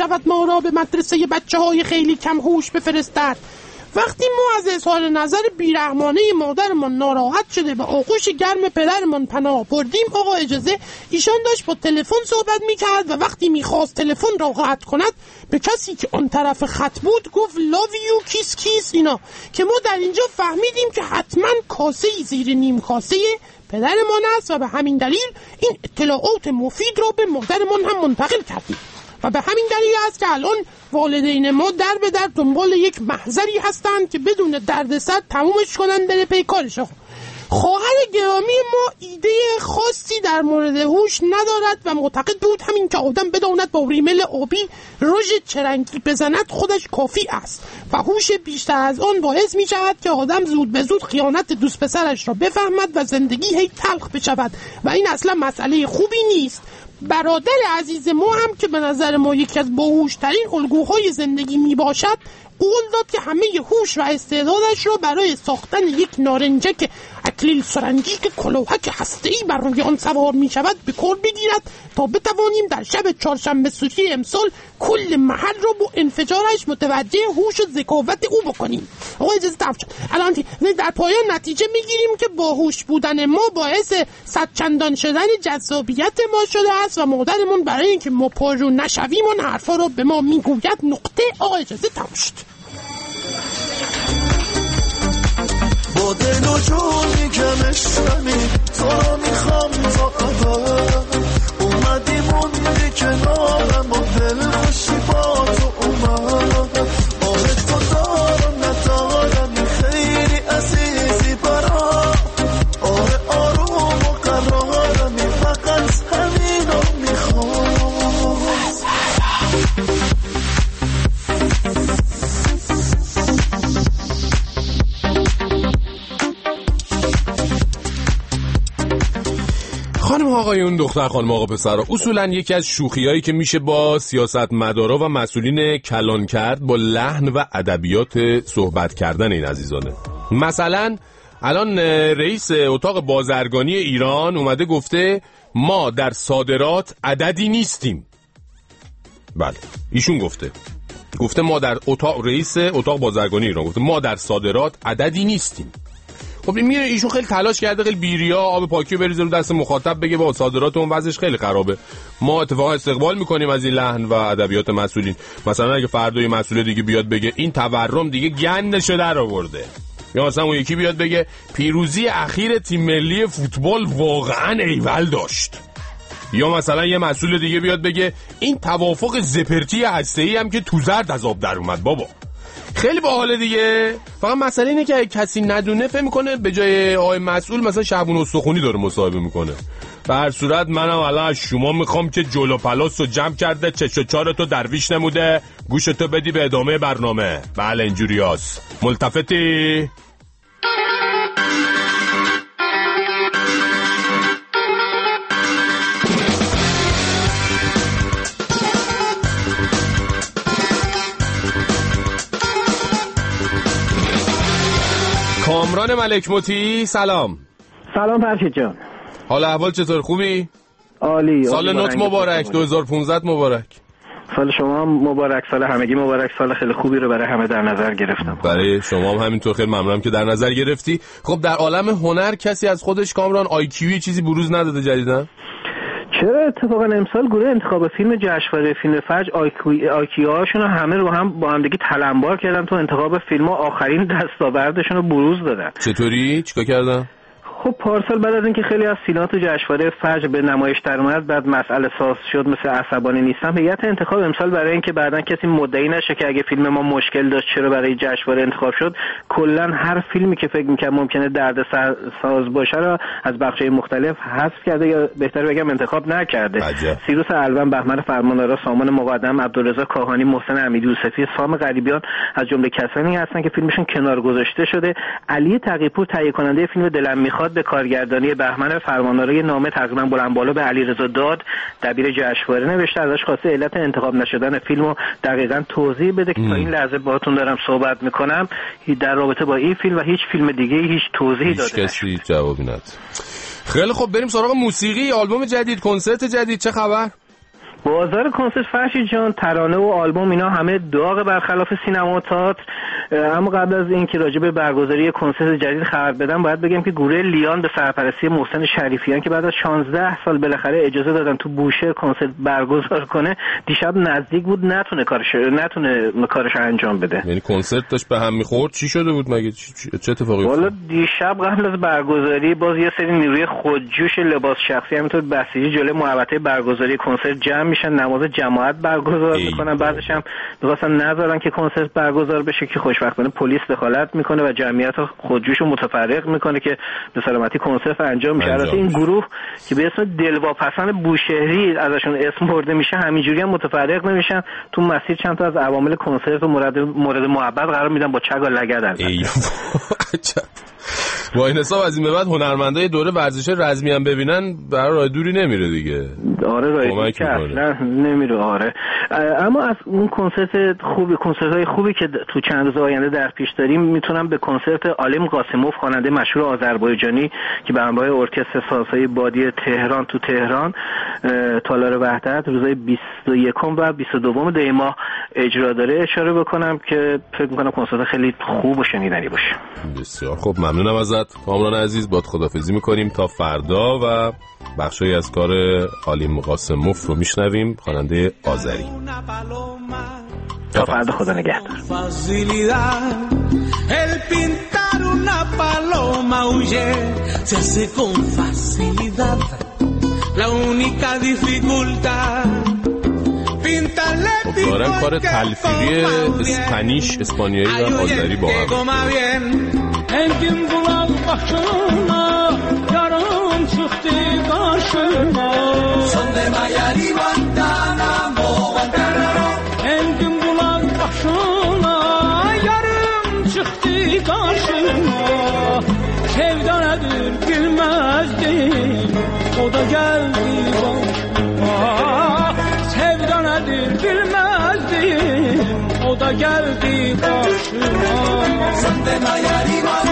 Speaker 16: شود ما را به مدرسه بچه‌های خیلی کم هوش بفرستد. وقتی ما از اظهار نظر بیرحمانه مادرمان ناراحت شده و آغوش گرم پدرمان پناه بردیم، آقا اجازه ایشان داشت با تلفن صحبت میکرد و وقتی میخواست تلفن را قطع کند به کسی که اون طرف خط بود گفت love you کیس کیس اینا، که ما در اینجا فهمیدیم که حتما کاسه زیر نیم کاسه پدرمان است و به همین دلیل این اطلاعات مفید را به مادرمان هم منتقل کردیم و به همین دلیل است که الان والدین ما در به در دنبال یک محضری هستند که بدون دردسر تمومش کنن بره پی کارشون. خواهر گرامی ما ایده خاصی در مورد هوش ندارد و معتقد بود همین که آدم بداند با ریمل آبی رژ چرنگی بزند خودش کافی است و هوش بیشتر از آن باعث می شود که آدم زود به زود خیانت دوست پسرش را بفهمد و زندگی هی تلخ بشود و این اصلا مسئله خوبی نیست. برادر عزیز ما هم که به نظر ما یکی از باهوشترین الگوهای زندگی می باشد قول داد که همه هوش و استعدادش را برای ساختن یک نارنجک اکلیل سرنگی که کلاهک هسته‌ای بر روی آن سوار می شود به کار بگیرد تا بتوانیم در شب چهارشنبه سوری امسال کل محل را با انفجارش متوجه هوش و ذکاوت او بکنیم. آقا اجازه تفضل. الان در پایان نتیجه میگیریم که باهوش بودن ما باعث صد چندان شدن جذابیت ما شده است و مادرمون برای اینکه ما پررو نشویم اون حرفا رو به ما میگوید. نقطه. آقا اجازه تمام شد.
Speaker 7: با دل و جون میگم عشقمی تو رو میخوام تا ابد، اومدی موندی کنارم و دل خوشی با تو اومد. آره تو دارم ندارم این خیلی عزیزی برام، آره آروم و قرارم این فقط همین رو میخوام.
Speaker 3: خانم آقایون، دختر خانم آقا پسرها، اصولا یکی از شوخیایی که میشه با سیاستمدارا و مسئولین کلان کرد با لحن و ادبیات صحبت کردن این عزیزانه. مثلا الان رئیس اتاق بازرگانی ایران اومده گفته ما در صادرات عددی نیستیم. بله ایشون گفته ما در رئیس اتاق بازرگانی ایران گفته ما در صادرات عددی نیستیم. خب میره ایشون خیلی تلاش کرده خیلی بیریا آب پاکی بریزه رو دست مخاطب بگه با صادرات اون وضعش خیلی خرابه. ما اتفاقا استقبال میکنیم از این لحن و ادبیات مسئولین. مثلا اگه فردا یه مسئول دیگه بیاد بگه این تورم دیگه گندشو در آورده، یا مثلا اون یکی بیاد بگه پیروزی اخیر تیم ملی فوتبال واقعا ایول داشت، یا مثلا یه مسئول دیگه بیاد بگه این توافق زپرتی هسته‌ای هم که تو زرد از آب در اومد بابا. خیلی باحاله دیگه. فقط مسئله اینه که کسی ندونه فهم میکنه به جای آقای مسئول مثلا شعبون استخونی داره مصاحبه میکنه. به هر صورت منم الان از شما میخوام که جلو پلاسو جمع کرده چش و چارتو درویش نموده گوشتو بدی به ادامه برنامه. بله اینجوری هست. ملتفتی؟ کامران ملک موتی، سلام.
Speaker 17: سلام فرشید جان.
Speaker 3: حال احوال چطور؟ خوبی؟
Speaker 17: عالی.
Speaker 3: سال نوت مبارک، 2015 مبارک.
Speaker 17: سال شما هم مبارک، سال همگی مبارک. سال خیلی خوبی رو برای همه در نظر گرفتم.
Speaker 3: برای شما هم همینطور، خیلی ممنونم که در نظر گرفتی. خب در عالم هنر کسی از خودش کامران آیکیوی چیزی بروز نداده جدیدن؟
Speaker 17: چرا اتفاقا امسال گروه انتخاب فیلم جشنواره فیلم فجر آیکیوهاشون همه رو هم با هم دیگه تلمبار کردن تو انتخاب فیلم ها، آخرین دستاوردشون رو بروز دادن.
Speaker 3: چطوری؟ چیکار کردن؟
Speaker 17: خب پارسال بعد از اینکه خیلی از فیلم‌ها تو جشنواره فجر به نمایش در اومد، بعد مسئله ساز شد مثل عصبانی نیستم، هیئت انتخاب امسال برای اینکه بعداً کسی مدعی نشه که اگه فیلم ما مشکل داشت چرا برای جشنواره انتخاب شد، کلاً هر فیلمی که فکر می‌کنه ممکنه دردساز باشه رو از بخش‌های مختلف حذف کرده یا بهتر بگم انتخاب نکرده. سیروس الوان، بهمن فرمانآرا، سامان مقدم، عبدالرضا کاهانی، محسن امیری یوسفی، سام غریبیان از جمله کسانی هستن که فیلمشون کنار گذاشته شده. علی تقی‌پور تهیه کننده فیلم دلم میخواد به کارگردانی بهمن فرمانآرا یه نامه تقریبا بلند بالا به علیرضا داد دبیر جشنواره نوشته، ازش خواسته علت انتخاب نشدن فیلمو دقیقاً توضیح بده که تا این لحظه باهاتون دارم صحبت میکنم در رابطه با این فیلم و هیچ فیلم دیگه هیچ توضیحی داده نشد.
Speaker 3: کسی جوابی نداد. خیلی خب بریم سراغ موسیقی. آلبوم جدید، کنسرت جدید، چه خبر؟
Speaker 17: بازار کنسرت فرشید جان، ترانه و آلبوم اینا همه داغ برخلاف سینما و تئاتر. اما قبل از اینکه راجع به برگزاری کنسرت جدید خبر بدم باید بگم که گروه لیان به سرپرستی محسن شریفیان که بعد از 16 سال بالاخره اجازه دادن تو بوشهر کنسرت برگزار کنه، دیشب نزدیک بود نتونه کارش انجام بده.
Speaker 3: یعنی کنسرت داشت به هم میخورد؟ چی شده بود مگه؟ چه اتفاقی افتاد؟
Speaker 17: والا دیشب قبل از برگزاری باز یه سری نیروی خودجوش لباس شخصی همینطور بسیجی جلوی محوطه برگزاری کنسرت جمع میشن، نماز جماعت برگزار میکنن، بعدش هم می‌خواستن نذارن که کنسرت برگزار بشه که خوشبختانه پلیس دخالت میکنه و جمعیت خودجوش رو متفرق میکنه که به سلامتی کنسرت انجام میشه. البته این گروه که به اسم دلواپسان بوشهری ازشون اسم برده میشه همینجوری هم متفرق نمیشن، تو مسیر چند تا از عوامل کنسرت رو مورد محبت قرار میدن با چگ و لگد.
Speaker 3: با این حساب از این به بعد هنرمندای دوره ورزش رزمی هم ببینن برای راه دوری نمیره دیگه.
Speaker 17: آره راه که اصلا نمیره. آره اما از اون کنسرت‌های خوبی که تو چند روز آینده در پیش داریم میتونم به کنسرت آلیم قاسموف خواننده مشهور آذربایجانی که به همراه ارکستر سازهای بادی تهران تو تهران تالار وحدت روزهای 21 و 22 دی ماه اجرا داره اشاره بکنم که فکر می‌کنم کنسرت خیلی خوب و شنیدنی باشه.
Speaker 3: بسیار خوب، ممنونم ازت کامران عزیز. باد خدافظی میکنیم تا فردا و بخشی از کار آلیم قاسموف رو میشنویم، خواننده آذری.
Speaker 17: تا فردا، خدا نگهدار.
Speaker 1: El pintar una paloma huye se hace con facilidad. La única dificultad
Speaker 3: دارم کار تلفیقی اسپانیایی و آذری با هم.
Speaker 1: Engin bulaq başına yarım çıxdı qarşıma. Son demə yari Guantanamo, Guantanamo. Engin bulaq başına yarım çıxdı qarşıma. Sevda nədir bilməzdim, o da gəldi başıma. Sevda nədir bilməzdim, o da gəldi başıma. Son demə yari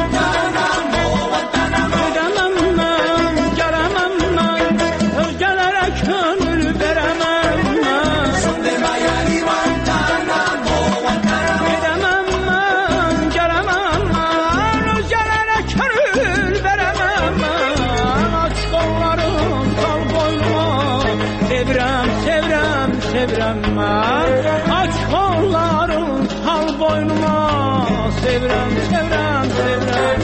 Speaker 1: aç kollarım al boynuma sevrem sevrem sevrem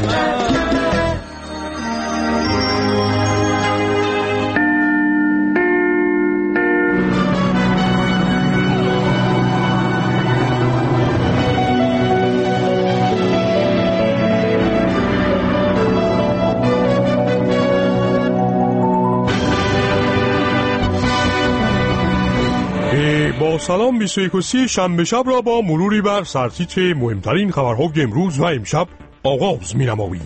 Speaker 18: با سلام 21 شنبه شب را با مروری بر سرتیتر مهمترین خبرهای امروز و امشب آغاز می‌نماییم.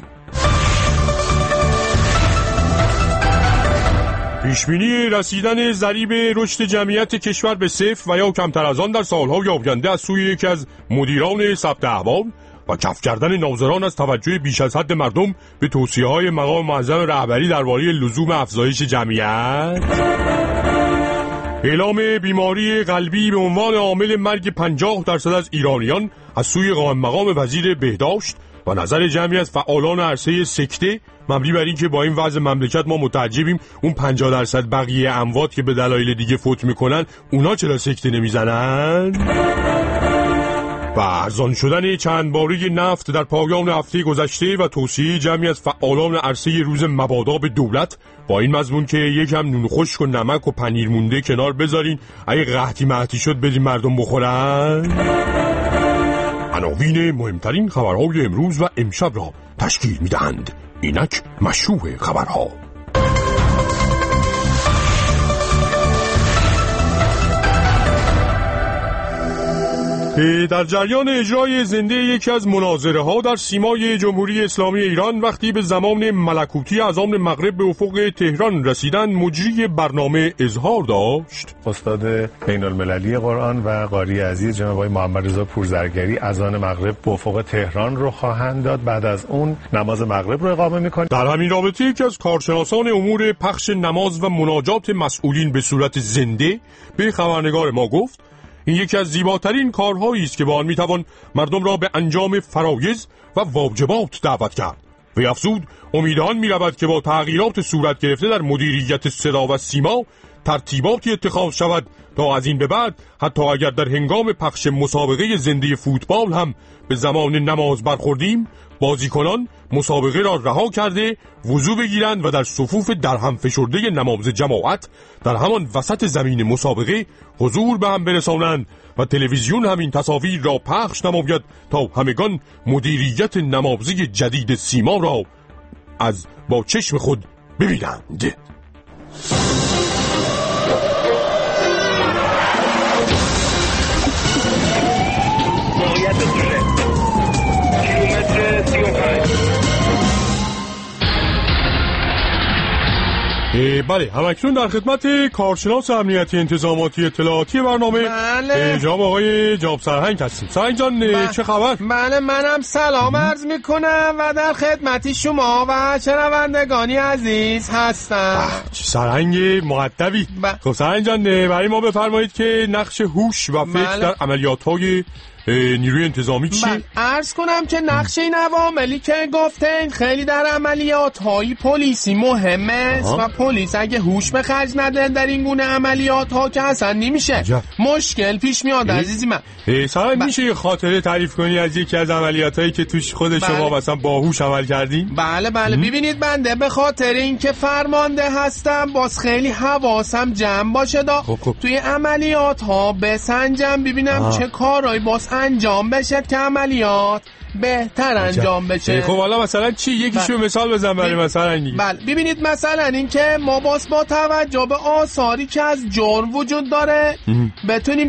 Speaker 18: پیشبینی رسیدن ضریب رشد جمعیت کشور به صفر و یا کمتر از آن در سالهای آینده از سوی یکی از مدیران ثبت احوال و کف کردن ناظران از توجه بیش از حد مردم به توصیه‌های مقام معظم رهبری درباره لزوم افزایش جمعیت، اعلام بیماری قلبی به عنوان عامل مرگ 50% از ایرانیان از سوی قائم مقام وزیر بهداشت و نظر جمعی از فعالان عرصه سکته مبنی بر این که با این وضع مملکت ما متعجبیم اون 50% بقیه اموات که به دلایل دیگه فوت میکنن اونا چرا سکته نمیزنن؟ و ارزان شدن چند باره نفت در پایان هفته گذشته و توصیه جمعی از فعالان عرصه روز مبادا به دولت با این مضمون که یکم نون خشک و نمک و پنیر مونده کنار بذارین، اگه قحطی مهدی شد بدین مردم بخورن. عناوین مهمترین خبرهای امروز و امشب را تشکیل میدهند. اینک مشروع خبرها. در جریان اجرای زنده یکی از مناظره ها در سیمای جمهوری اسلامی ایران وقتی به زمان ملکوتی از آن مغرب به افق تهران رسیدن، مجری برنامه اظهار داشت.
Speaker 19: استاد بین المللی قرآن و قاری عزیز جناب آقای محمد رضا پورزرگری از آن مغرب به افق تهران رو خواهند داد. بعد از اون نماز مغرب رو اقامه می‌کنند.
Speaker 18: در همین رابطه یکی از کارشناسان امور پخش نماز و مناجات مسئولین به صورت زنده به خبرنگار ما گفت این یکی از زیباترین کارهایی است که با آن میتوان مردم را به انجام فرایض و واجبات دعوت کرد. و افزود امید آن می‌رود که با تغییرات صورت گرفته در مدیریت صدا و سیما ترتیباتی اتخاذ شود تا از این به بعد حتی اگر در هنگام پخش مسابقه زنده فوتبال هم به زمان نماز برخوردیم، بازیکنان مسابقه را رها کرده وضو بگیرند و در صفوف درهم فشرده نماز جماعت در همان وسط زمین مسابقه حضور به هم برسانند و تلویزیون همین تصاویر را پخش نماید تا همگان مدیریت نمازی جدید سیما را از با چشم خود ببینند. بله، همکنون در خدمت کارشناس امنیتی انتظاماتی اطلاعاتی برنامه جناب آقای جاب سرهنگ هستیم. سرهنگ جان چه خبر؟
Speaker 3: بله، منم سلام عرض میکنم و در خدمت شما و شنوندگانی عزیز هستم.
Speaker 18: سرهنگ مؤدبی. خب سرهنگ جان برای ما بفرمایید که نقش هوش و فکر در عملیات‌های نیروی انتظامی چیه؟
Speaker 3: عرض کنم که نقش این عواملی که گفتین خیلی در عملیات های پلیسی مهمه است و پلیس اگه هوش به خرج نده در این گونه عملیات ها که اصلا نمیشه مشکل پیش میاد. عزیزی من
Speaker 18: سلام میشه یه خاطره تعریف کنی از یکی از عملیات هایی که توش خود شما مثلا با هوش عمل کردین؟
Speaker 3: بله ببینید بنده به خاطر اینکه فرمانده هستم باز خیلی حواسم جمع باشه توی عملیات ها بسنجم ببینم چه کارهایی باز انجام بشه که عملیات بهتر انجام بشه.
Speaker 18: خب حالا مثلا چی؟ یکیشو مثال بزن برای مثلا این.
Speaker 3: بله ببینید مثلا این که ما با توجه به آثاری که از جرم وجود داره بتونیم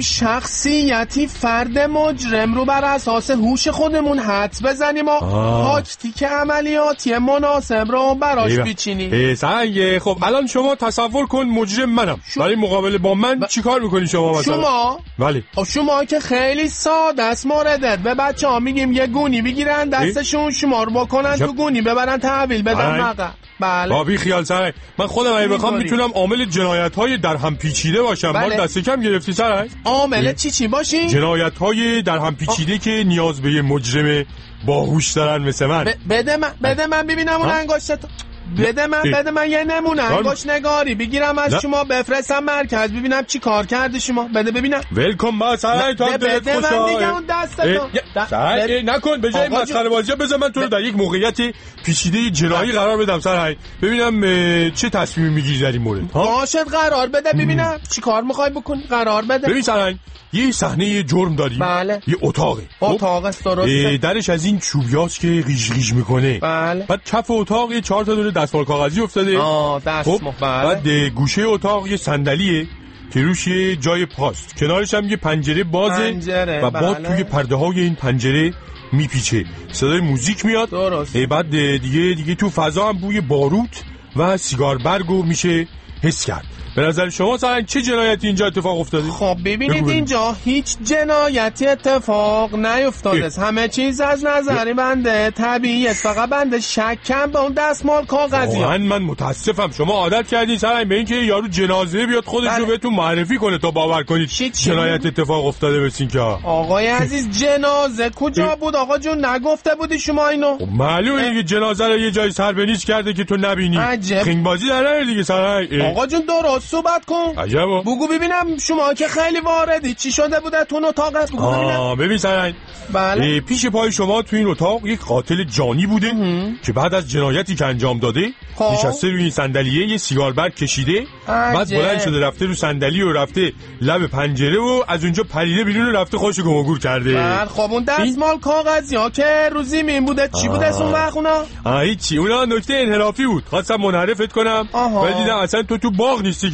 Speaker 3: شخصیتی فرد مجرم رو بر اساس هوش خودمون حدس بزنیم و تاکتیک عملیاتی مناسب رو براش بچینیم.
Speaker 18: سنگه. خب الان شما تصور کن مجرم منم، برای مقابله با من چیکار میکنی شما مثلا؟
Speaker 3: شما؟
Speaker 18: بله.
Speaker 3: شما که خیلی ساده است موردت، به بچه‌ها میگیم یه گونی بگیرن دستشون شمار بکنن تو گونی ببرن تحویل بدن مقا. بله
Speaker 18: بابی خیال سرای من خودم اگه بخوام میتونم عامل جنایت‌های در هم پیچیده باشم. ما دست کم گرفتی سرای؟
Speaker 3: عامل چی باشی؟
Speaker 18: جنایت‌های در هم پیچیده که نیاز به یه مجرم باهوش دارن مثل من.
Speaker 3: بده من ببینم اون انگشتت. بده من یه نمونه انگشت نگاری بگیرم از شما بفرستم مرکز ببینم چی کار کرده شما. بده ببینم.
Speaker 18: ولکم ما سرای تا دلت خوشا.
Speaker 3: بده من دیگه اون دستتو.
Speaker 18: نکن به جای مسخره بازی بذار من تو رو در یک موقعیت پیچیده جنایی قرار بدم سرای، ببینم چه تصمیمی میگیری در این مورد.
Speaker 3: باشد قرار بده ببینم چی کار میخوای بکنی. قرار بده.
Speaker 18: ببین سرای یه صحنه جرم داریم.
Speaker 3: بله.
Speaker 18: یه اتاق
Speaker 3: است درسته.
Speaker 18: درش از این چوبیاست که ریش میکنه.
Speaker 3: بله.
Speaker 18: بعد کف اتاق یه 4 تا دونه دستمال کاغذی افتاده.
Speaker 3: دستمال.
Speaker 18: بعد گوشه اتاق یه صندلیه که روش یه جای پاست، کنارش هم یه پنجره بازه و بعد توی پرده های این پنجره میپیچه، صدای موزیک میاد.
Speaker 3: درست.
Speaker 18: بعد دیگه تو فضا هم بوی باروت و سیگار برگو میشه حس کرد. به نظر شما سرنگ چه جنایتی اینجا اتفاق افتاده؟
Speaker 3: خب ببینید اینجا هیچ جنایتی اتفاق نیفتاده است. همه چیز از نظر بنده طبیعیه، فقط بنده شکم به اون دستمال کاغذی.
Speaker 18: من متاسفم شما عادت کردین سرنگ به اینکه یارو جنازه بیاد خودش رو بهتون معرفی کنه تا باور کنید جنایت اتفاق افتاده بسین که.
Speaker 3: آقای عزیز جنازه کجا بود آقا جون؟ نگفته بودی شما اینو؟
Speaker 18: معلومه دیگه جنازه رو یه جای سر به نیست کرده که تو نبینی. خنگ بازی در دیگه سرنگ.
Speaker 3: آقا جون درست صحبت کن.
Speaker 18: عجبا.
Speaker 3: بگو ببینم شما که خیلی واردی چی شده بوده تو اتاقت؟ بگو ببینم.
Speaker 18: ببین سرنگ.
Speaker 3: بله.
Speaker 18: پیش پای شما تو این اتاق یک قاتل جانی بوده که بعد از جنایتی که انجام داده نشسته روی این صندلیه، یه سیگار برگ کشیده، بعد بلند شده رفته رو صندلی و رفته لب پنجره و از اونجا پریده بیرون و رفته خودشو گم و گور کرده.
Speaker 3: بله. خب اون دستمال کاغذی‌ها که رو زمین بوده چی بوده اون وقت اونا؟
Speaker 18: هیچی، اونا نکته انحرافی بود. خواستم منحرفت کنم ولی دیدم اصلا تو باغ نیستی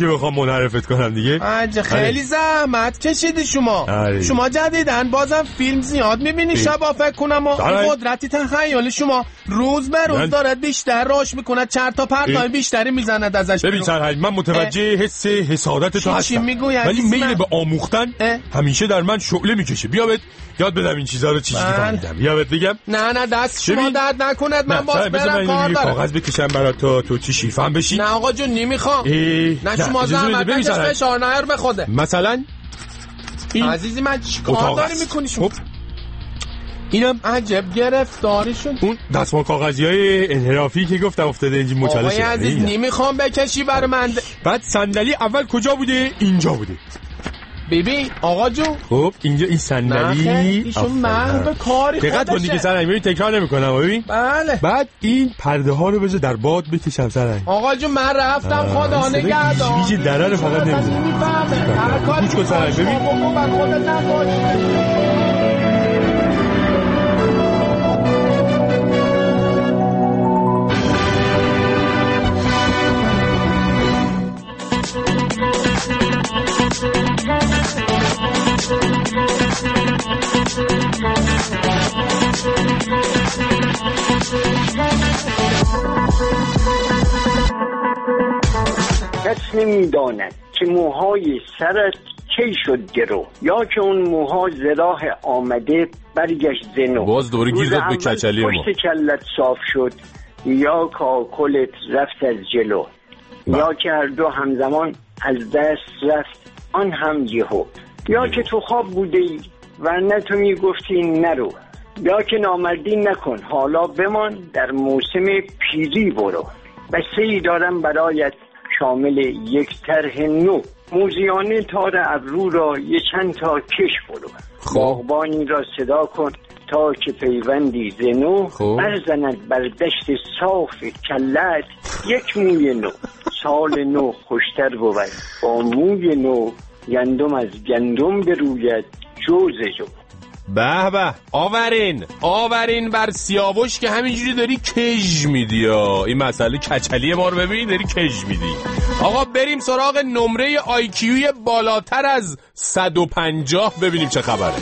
Speaker 18: که بخوام منحرفت کنم دیگه.
Speaker 3: خیلی زحمت کشیدی شما. شما جدیدن بازم فیلم زیاد میبینی شبا فکر کنم و قدرتی تخیل شما روز به روز دارد بیشتر راش میکند، چرت تا پرتای بیشتری میزند ازش.
Speaker 18: ببین سرهنگ، من متوجه حس حسادت تو هستم، ولی میل به آموختن همیشه در من شعله میکشه. بیا یاد بدم این چیزا رو چیزی فهمیدم. بیا بگم.
Speaker 3: نه دست شما درد نکند، من باز برم کار دارم.
Speaker 18: کاغذ بکشم برات تو چی شیفم بشی.
Speaker 3: نه آقا جون نمیخوام. نه شما زحمت بکش فشار نیار به خوده.
Speaker 18: مثلا
Speaker 3: عزیزی من چیکار داری میکنی شما؟ اینم عجب گرفتاریشون.
Speaker 18: اون دستمال کاغذیای انحرافی که گفتم افتاده اینجا مچاله شده.
Speaker 3: آقای عزیز نمیخوام بکشی برای من.
Speaker 18: بعد صندلی اول کجا بوده؟ اینجا بوده.
Speaker 3: ببین آقا جون،
Speaker 18: خب اینجا این صندلی
Speaker 3: ایشون محو کاری خودشه.
Speaker 18: دقت کن دیگه سرنگ، ببین تکرار نمیکنم. ببین
Speaker 3: بله.
Speaker 18: بعد این پرده ها رو بذار در باد بکشم سرنگ.
Speaker 3: آقا جون من رفتم خدا نگهدار.
Speaker 18: هیچ درر فقط
Speaker 3: نمیفهمه. هر کاری
Speaker 18: گوش کن سرنگ، ببین
Speaker 3: بر خودت نباش.
Speaker 20: کس نمیداند که موهای سرت کی شد گرو، یا که اون موها ز راه آمده برگشت زنو.
Speaker 18: باز دوره گیر داد به کچلی ما.
Speaker 20: پشت کلت صاف شد یا کاکلت رفت از جلو، یا که هر دو همزمان از دست رفت آن هم یهو. یا که تو خواب بوده ای ورنه تو میگفتی نرو، یا که نامردی نکن حالا بمان در موسم پیری برو. بسیاری دارم برایت شامل یک طرح نو، موزیانه تار ابرو را یه چند تا کش برو. باغبانی را صدا کن تا که پیوندی زنو، برزند بر دشت صاف کلت یک موی نو. سال نو خوشتر بود با موی نو، گندم از گندم بروید جوز جو.
Speaker 3: به به، آورین بر سیاوش که همینجوری داری کج میدی. این مسئله کچلی ما رو ببین داری کج میدی. آقا بریم سراغ نمره آیکیوی بالاتر از 150 ببینیم چه خبره.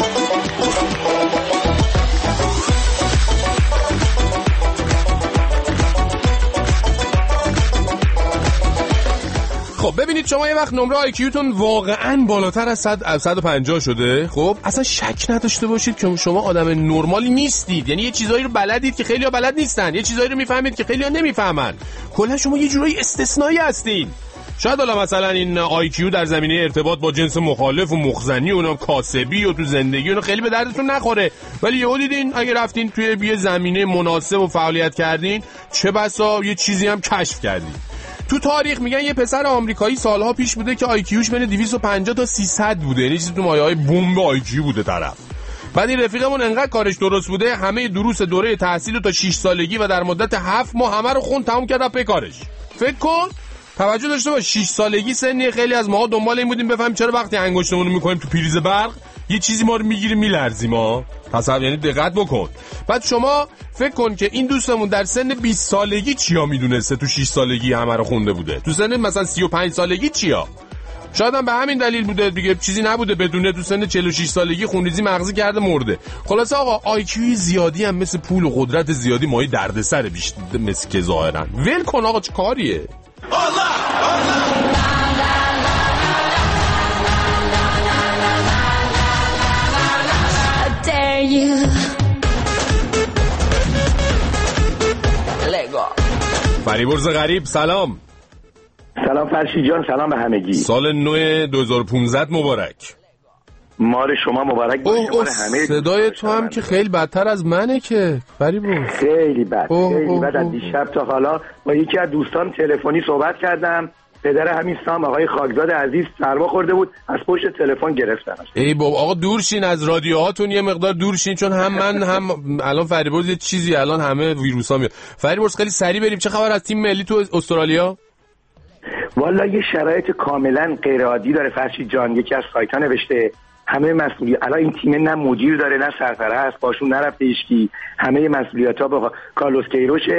Speaker 3: خب ببینید شما یه وقت نمره آیکیوتون واقعاً بالاتر از 150 شده، خب اصلا شک نداشته باشید که شما آدم نرمالی نیستید. یعنی یه چیزایی رو بلدید که خیلی‌ها بلد نیستن، یه چیزایی رو میفهمید که خیلی‌ها نمیفهمن. کلا شما یه جورایی استثنایی هستین. شاید حالا مثلا این آیکیو در زمینه ارتباط با جنس مخالف و مخزنی و اونا کاسبی و تو زندگی اونا خیلی به دردتون نخوره، ولی یهو دیدین اگه رفتین توی یه زمینه مناسب و فعالیت کردین چه بسا یه چیزی هم کشف کردین. تو تاریخ میگن یه پسر آمریکایی سالها پیش بوده که آیکیوش بین 250 تا 300 بوده، یعنی چیزی تو مایه‌های بمب آیکیو بوده طرف. بعد این رفیقمون انقدر کارش درست بوده همه دروس دوره تحصیل تا 6 سالگی و در مدت 7 ماه همه رو خوند تموم کرد به کارش. فکر کن توجه داشته باش 6 سالگی سنی خیلی از ماها دنبال این بودیم بفهمیم چرا وقتی انگشتمون رو می‌کنیم تو پریز برق یه چیزی ما رو میگیره میلرزیم ها. یعنی دقت بکن. بعد شما فکر کن که این دوستمون در سن 20 سالگی چیا میدونسته تو 6 سالگی همه رو خونده بوده، تو سن مثلا 35 سالگی چیا. شاید هم به همین دلیل بوده دیگه، چیزی نبوده بدونه، تو سن 46 سالگی خونریزی مغزی کرده مرده. خلاص آقا آیکیو زیادی هم مثل پول و قدرت زیادی مایه دردسر بیشتر مثل که ظاهرا. ول کن آقا چه کاریه. فریبرز غریب سلام.
Speaker 21: سلام فرشید جان، سلام به همگی.
Speaker 3: سال نو 2015 مبارک.
Speaker 21: مال شما مبارک باشه، مال همه.
Speaker 3: صدای تو هم که خیلی بدتر از منه که فریبرز.
Speaker 21: خیلی بد از دیشب تا حالا با یکی از دوستان تلفنی صحبت کردم، پدر همین سام آقای خاکزاد عزیز سرما خورده بود، از پشت تلفن گرفتنش.
Speaker 3: ای بابا آقا دور شین از رادیوهاتون، یه مقدار دور شین، چون هم من هم الان فریبرز یه چیزی الان همه ویروسا میاد. فریبرز خیلی سریع بریم، چه خبر از تیم ملی تو استرالیا؟
Speaker 21: والا یه شرایط کاملا غیر عادی داره فرشید جان. یکی از سایت‌ها نوشته همه مسئولیت الان این تیم نه مدیر داره نه سرپرست، باشون نرفته هیچکی، همه مسئولیت‌ها با کارلوس کیروش.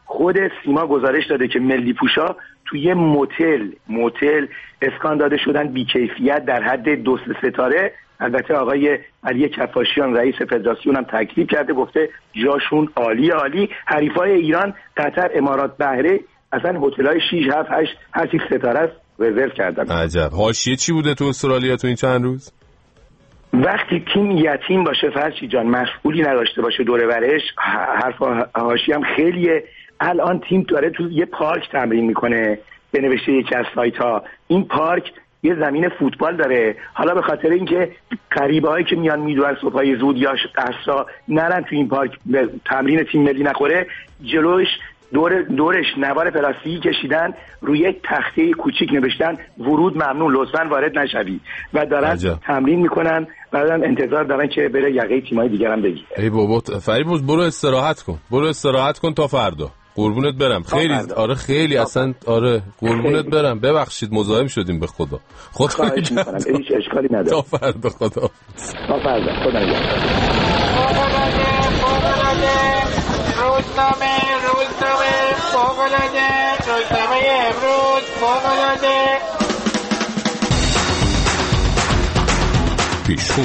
Speaker 21: خود سیما گزارش داده که ملی پوشا توی یه موتل اسکان داده شدن بی‌کیفیت در حد 2 ستاره. البته آقای علی کفاشیان رئیس فدراسیون هم تکذیب کرده، گفته جاشون عالی. حریفای ایران قطر، امارات، بحرین اصلا هتل‌های 6 7 8 هر چی ستاره است رزرو کردن.
Speaker 3: عجب. حاشیه چی بوده تو استرالیا تو این چند روز؟
Speaker 21: وقتی تیم یتیم باشه فرشی جان، مسئولی نداشته باشه دوره برش، حرف حاشیه هم خیلیه. الان تیم داره تو یه پارک تمرین میکنه، به نوشته یکی از سایت‌ها. این پارک یه زمین فوتبال داره. حالا به خاطر اینکه غریبه‌هایی که میان میدونن صبحای زود یا عصرا نرن تو این پارک تمرین تیم ملی نخوره، جلوش دورش نوار پلاستیکی کشیدن، روی یک تخته کوچیک نوشتن ورود ممنوع، لطفاً وارد نشوی، و دارن تمرین میکنن. بعداً انتظار دارن که بره یقه تیمای دیگه هم بگیره.
Speaker 3: ای بابا فریبرز برو استراحت کن تا فردا. قربونت برم. خیلی اصلا قربونت برم. ببخشید مزاحم شدیم به خدا.
Speaker 21: خواهش میکنم. هیچ اشکالی نداره.
Speaker 3: تا فردا. خدا
Speaker 1: روزنامه امروز فوق‌العاده
Speaker 3: پیشخون.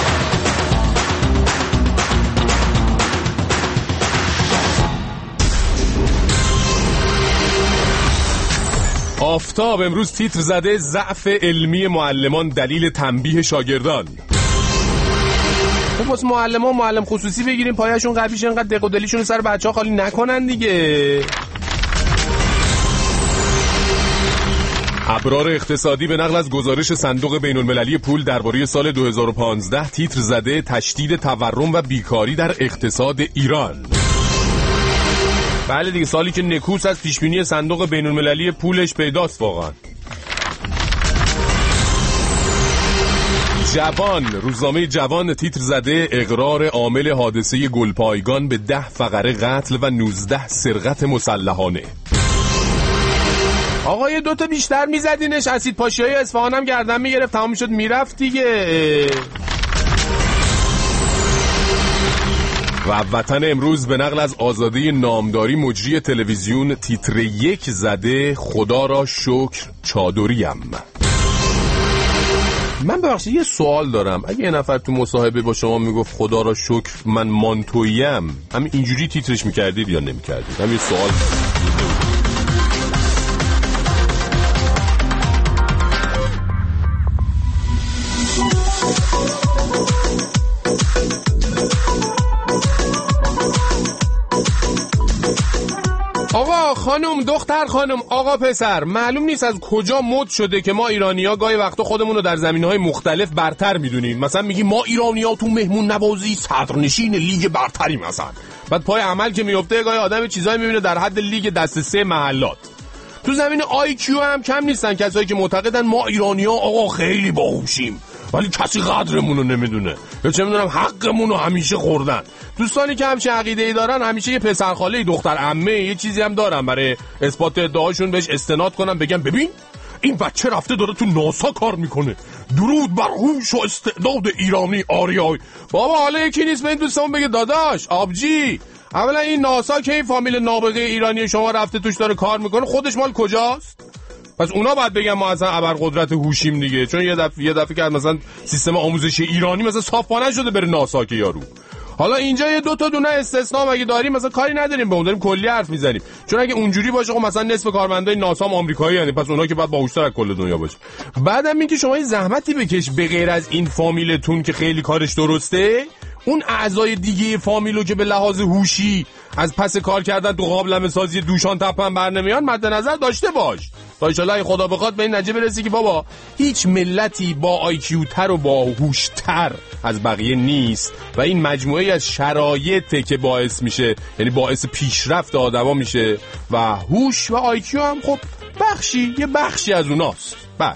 Speaker 3: آفتاب امروز تیتر زده ضعف علمی معلمان دلیل تنبیه شاگردان. خب واسه معلم خصوصی بگیریم پایشون قبیش اینقدر دق و دلیشون سر بچه‌ها خالی نکنن دیگه. ابرار اقتصادی به نقل از گزارش صندوق بین‌المللی پول درباره سال 2015 تیتر زده تشدید تورم و بیکاری در اقتصاد ایران. بله دیگه، سالی که نکوس از پیشبینی صندوق بین‌المللی پولش پیداست واقعا. روزنامه جوان تیتر زده اقرار عامل حادثه گلپایگان به 10 فقره قتل و 19 سرقت مسلحانه. آقا یه 2 تا بیشتر میزدینش، اسید پاشیای اصفهان هم گردن میگرفت، تمام شد میرفت دیگه. و وطن امروز به نقل از آزاده نامداری مجری تلویزیون تیتر 1 زده خدا را شکر چادریم. من ببخشید یه سوال دارم، اگه یه نفر تو مصاحبه با شما میگفت خدا را شکر من مانتوییم، همین اینجوری تیترش میکردید یا نمیکردید؟ همین سوال. آقا خانم، دختر خانم، آقا پسر، معلوم نیست از کجا مد شده که ما ایرانی‌ها گاهی وقتا خودمون رو در زمینه‌های مختلف برتر می‌دونیم. مثلا میگیم ما ایرانی‌ها تو مهمون نوازی صدرنشین لیگ برتریم مثلا. بعد پای عمل که میفته گاهی آدم چیزایی می‌بینه در حد لیگ دسته 3 محلات. تو زمین IQ هم کم نیستن کسایی که معتقدن ما ایرانی‌ها آقا خیلی باهوشیم ولی کسی قدرمون رو نمیدونه، یا چه میدونم حقمون رو همیشه خوردن. دوستانی که همچین عقیده‌ای دارن همیشه یه پسرخاله، دختر عمه، یه چیزی هم دارن برای اثبات ادعاشون بهش استناد کنن، بگن ببین این بچه رفته داره تو ناسا کار میکنه، درود بر هوش و استعداد ایرانی آریای. بابا حالا یکی نیست به این دوستمون بگه داداش آبجی، اولا این ناسا که این فامیل نابغه ایرانی شما رفته توش داره کار میکنه، خودش مال کجاست؟ پس اونا باید بگن ما اصلا ابرقدرت هوشیم دیگه، چون یه دفعه که مثلا سیستم آموزشی ایرانی مثلا صافانه شده بره ناسا که یارو. حالا اینجا یه 2 تا دونه استثناء اگه داریم مثلا کاری نداریم به اون، داریم کلی حرف میزنیم، چون اگه اونجوری باشه خب مثلا نصف کارمندای ناسا هم آمریکایی یعنی، پس اونا که بعد باهوش‌تر از کل دنیا باشه. بعدم اینکه شما این زحمتی بکش به غیر از این فامیلتون که خیلی کارش درسته، اون اعضای دیگه فامیلو که به لحاظ هوشی از پس کار کردن تو قابلمه سازی دوشان تپن برنمیان مد نظر داشته باش تا ان شاءالله خدا بخواد به این نتیجه برسی که بابا هیچ ملتی با آیکیو تر و باهوش تر از بقیه نیست و این مجموعه از شرایطه که باعث میشه، یعنی باعث پیشرفت آدما میشه و هوش و آیکیو هم خب یه بخشی از اوناست. بعد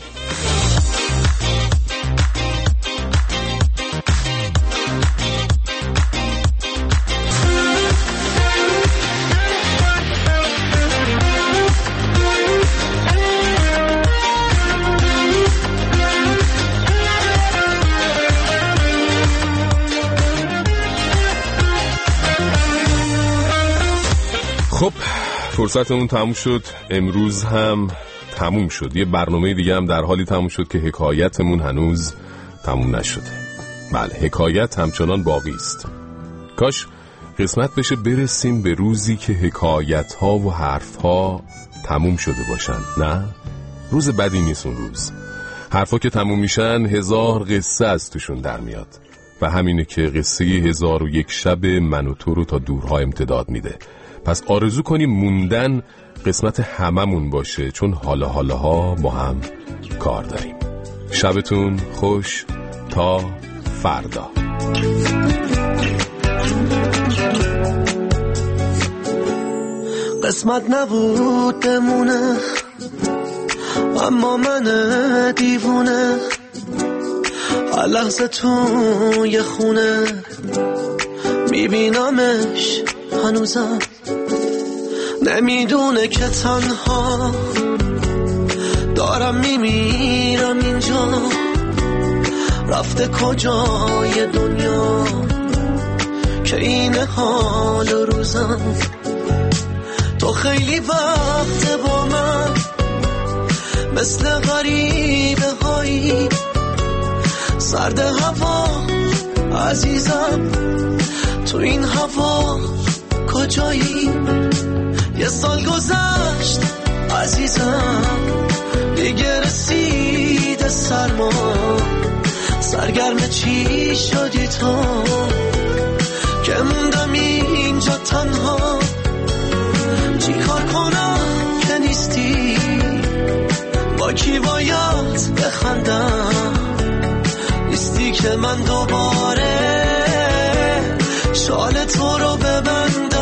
Speaker 3: خب فرصتمون تموم شد، امروز هم تموم شد. یه برنامه دیگه هم در حالی تموم شد که حکایتمون هنوز تموم نشده. بله، حکایت همچنان باقی است. کاش قسمت بشه برسیم به روزی که حکایت ها و حرف ها تموم شده باشن. نه، روز بدی نیست اون روز. حرفا که تموم میشن 1000 قصه از توشون در میاد و همینه که قصه 1001 شب من و تو رو تا دورها امتداد میده. پس آرزو کنیم موندن قسمت هممون باشه، چون حالا با هم کار داریم. شبتون خوش تا فردا.
Speaker 1: قسمت نبود بمونه، اما من دیوونه هر لحظه توی خونه میبینمش هنوزم، نمیدونه که تنها دارم میمیرم اینجا، رفته کجای دنیا که این حال روزم. تو خیلی وقت با من مثل غریبه هایی، سرد هوا عزیزم، تو این هوا کجایی؟ یه سال گذشت عزیزم، دیگه رسید سرما، سرگرم چی شدی تو که موندم اینجا تنها؟ چی کار کنم که نیستی؟ با کی باید بخندم؟ نیستی که من دوباره شال تو رو ببندم.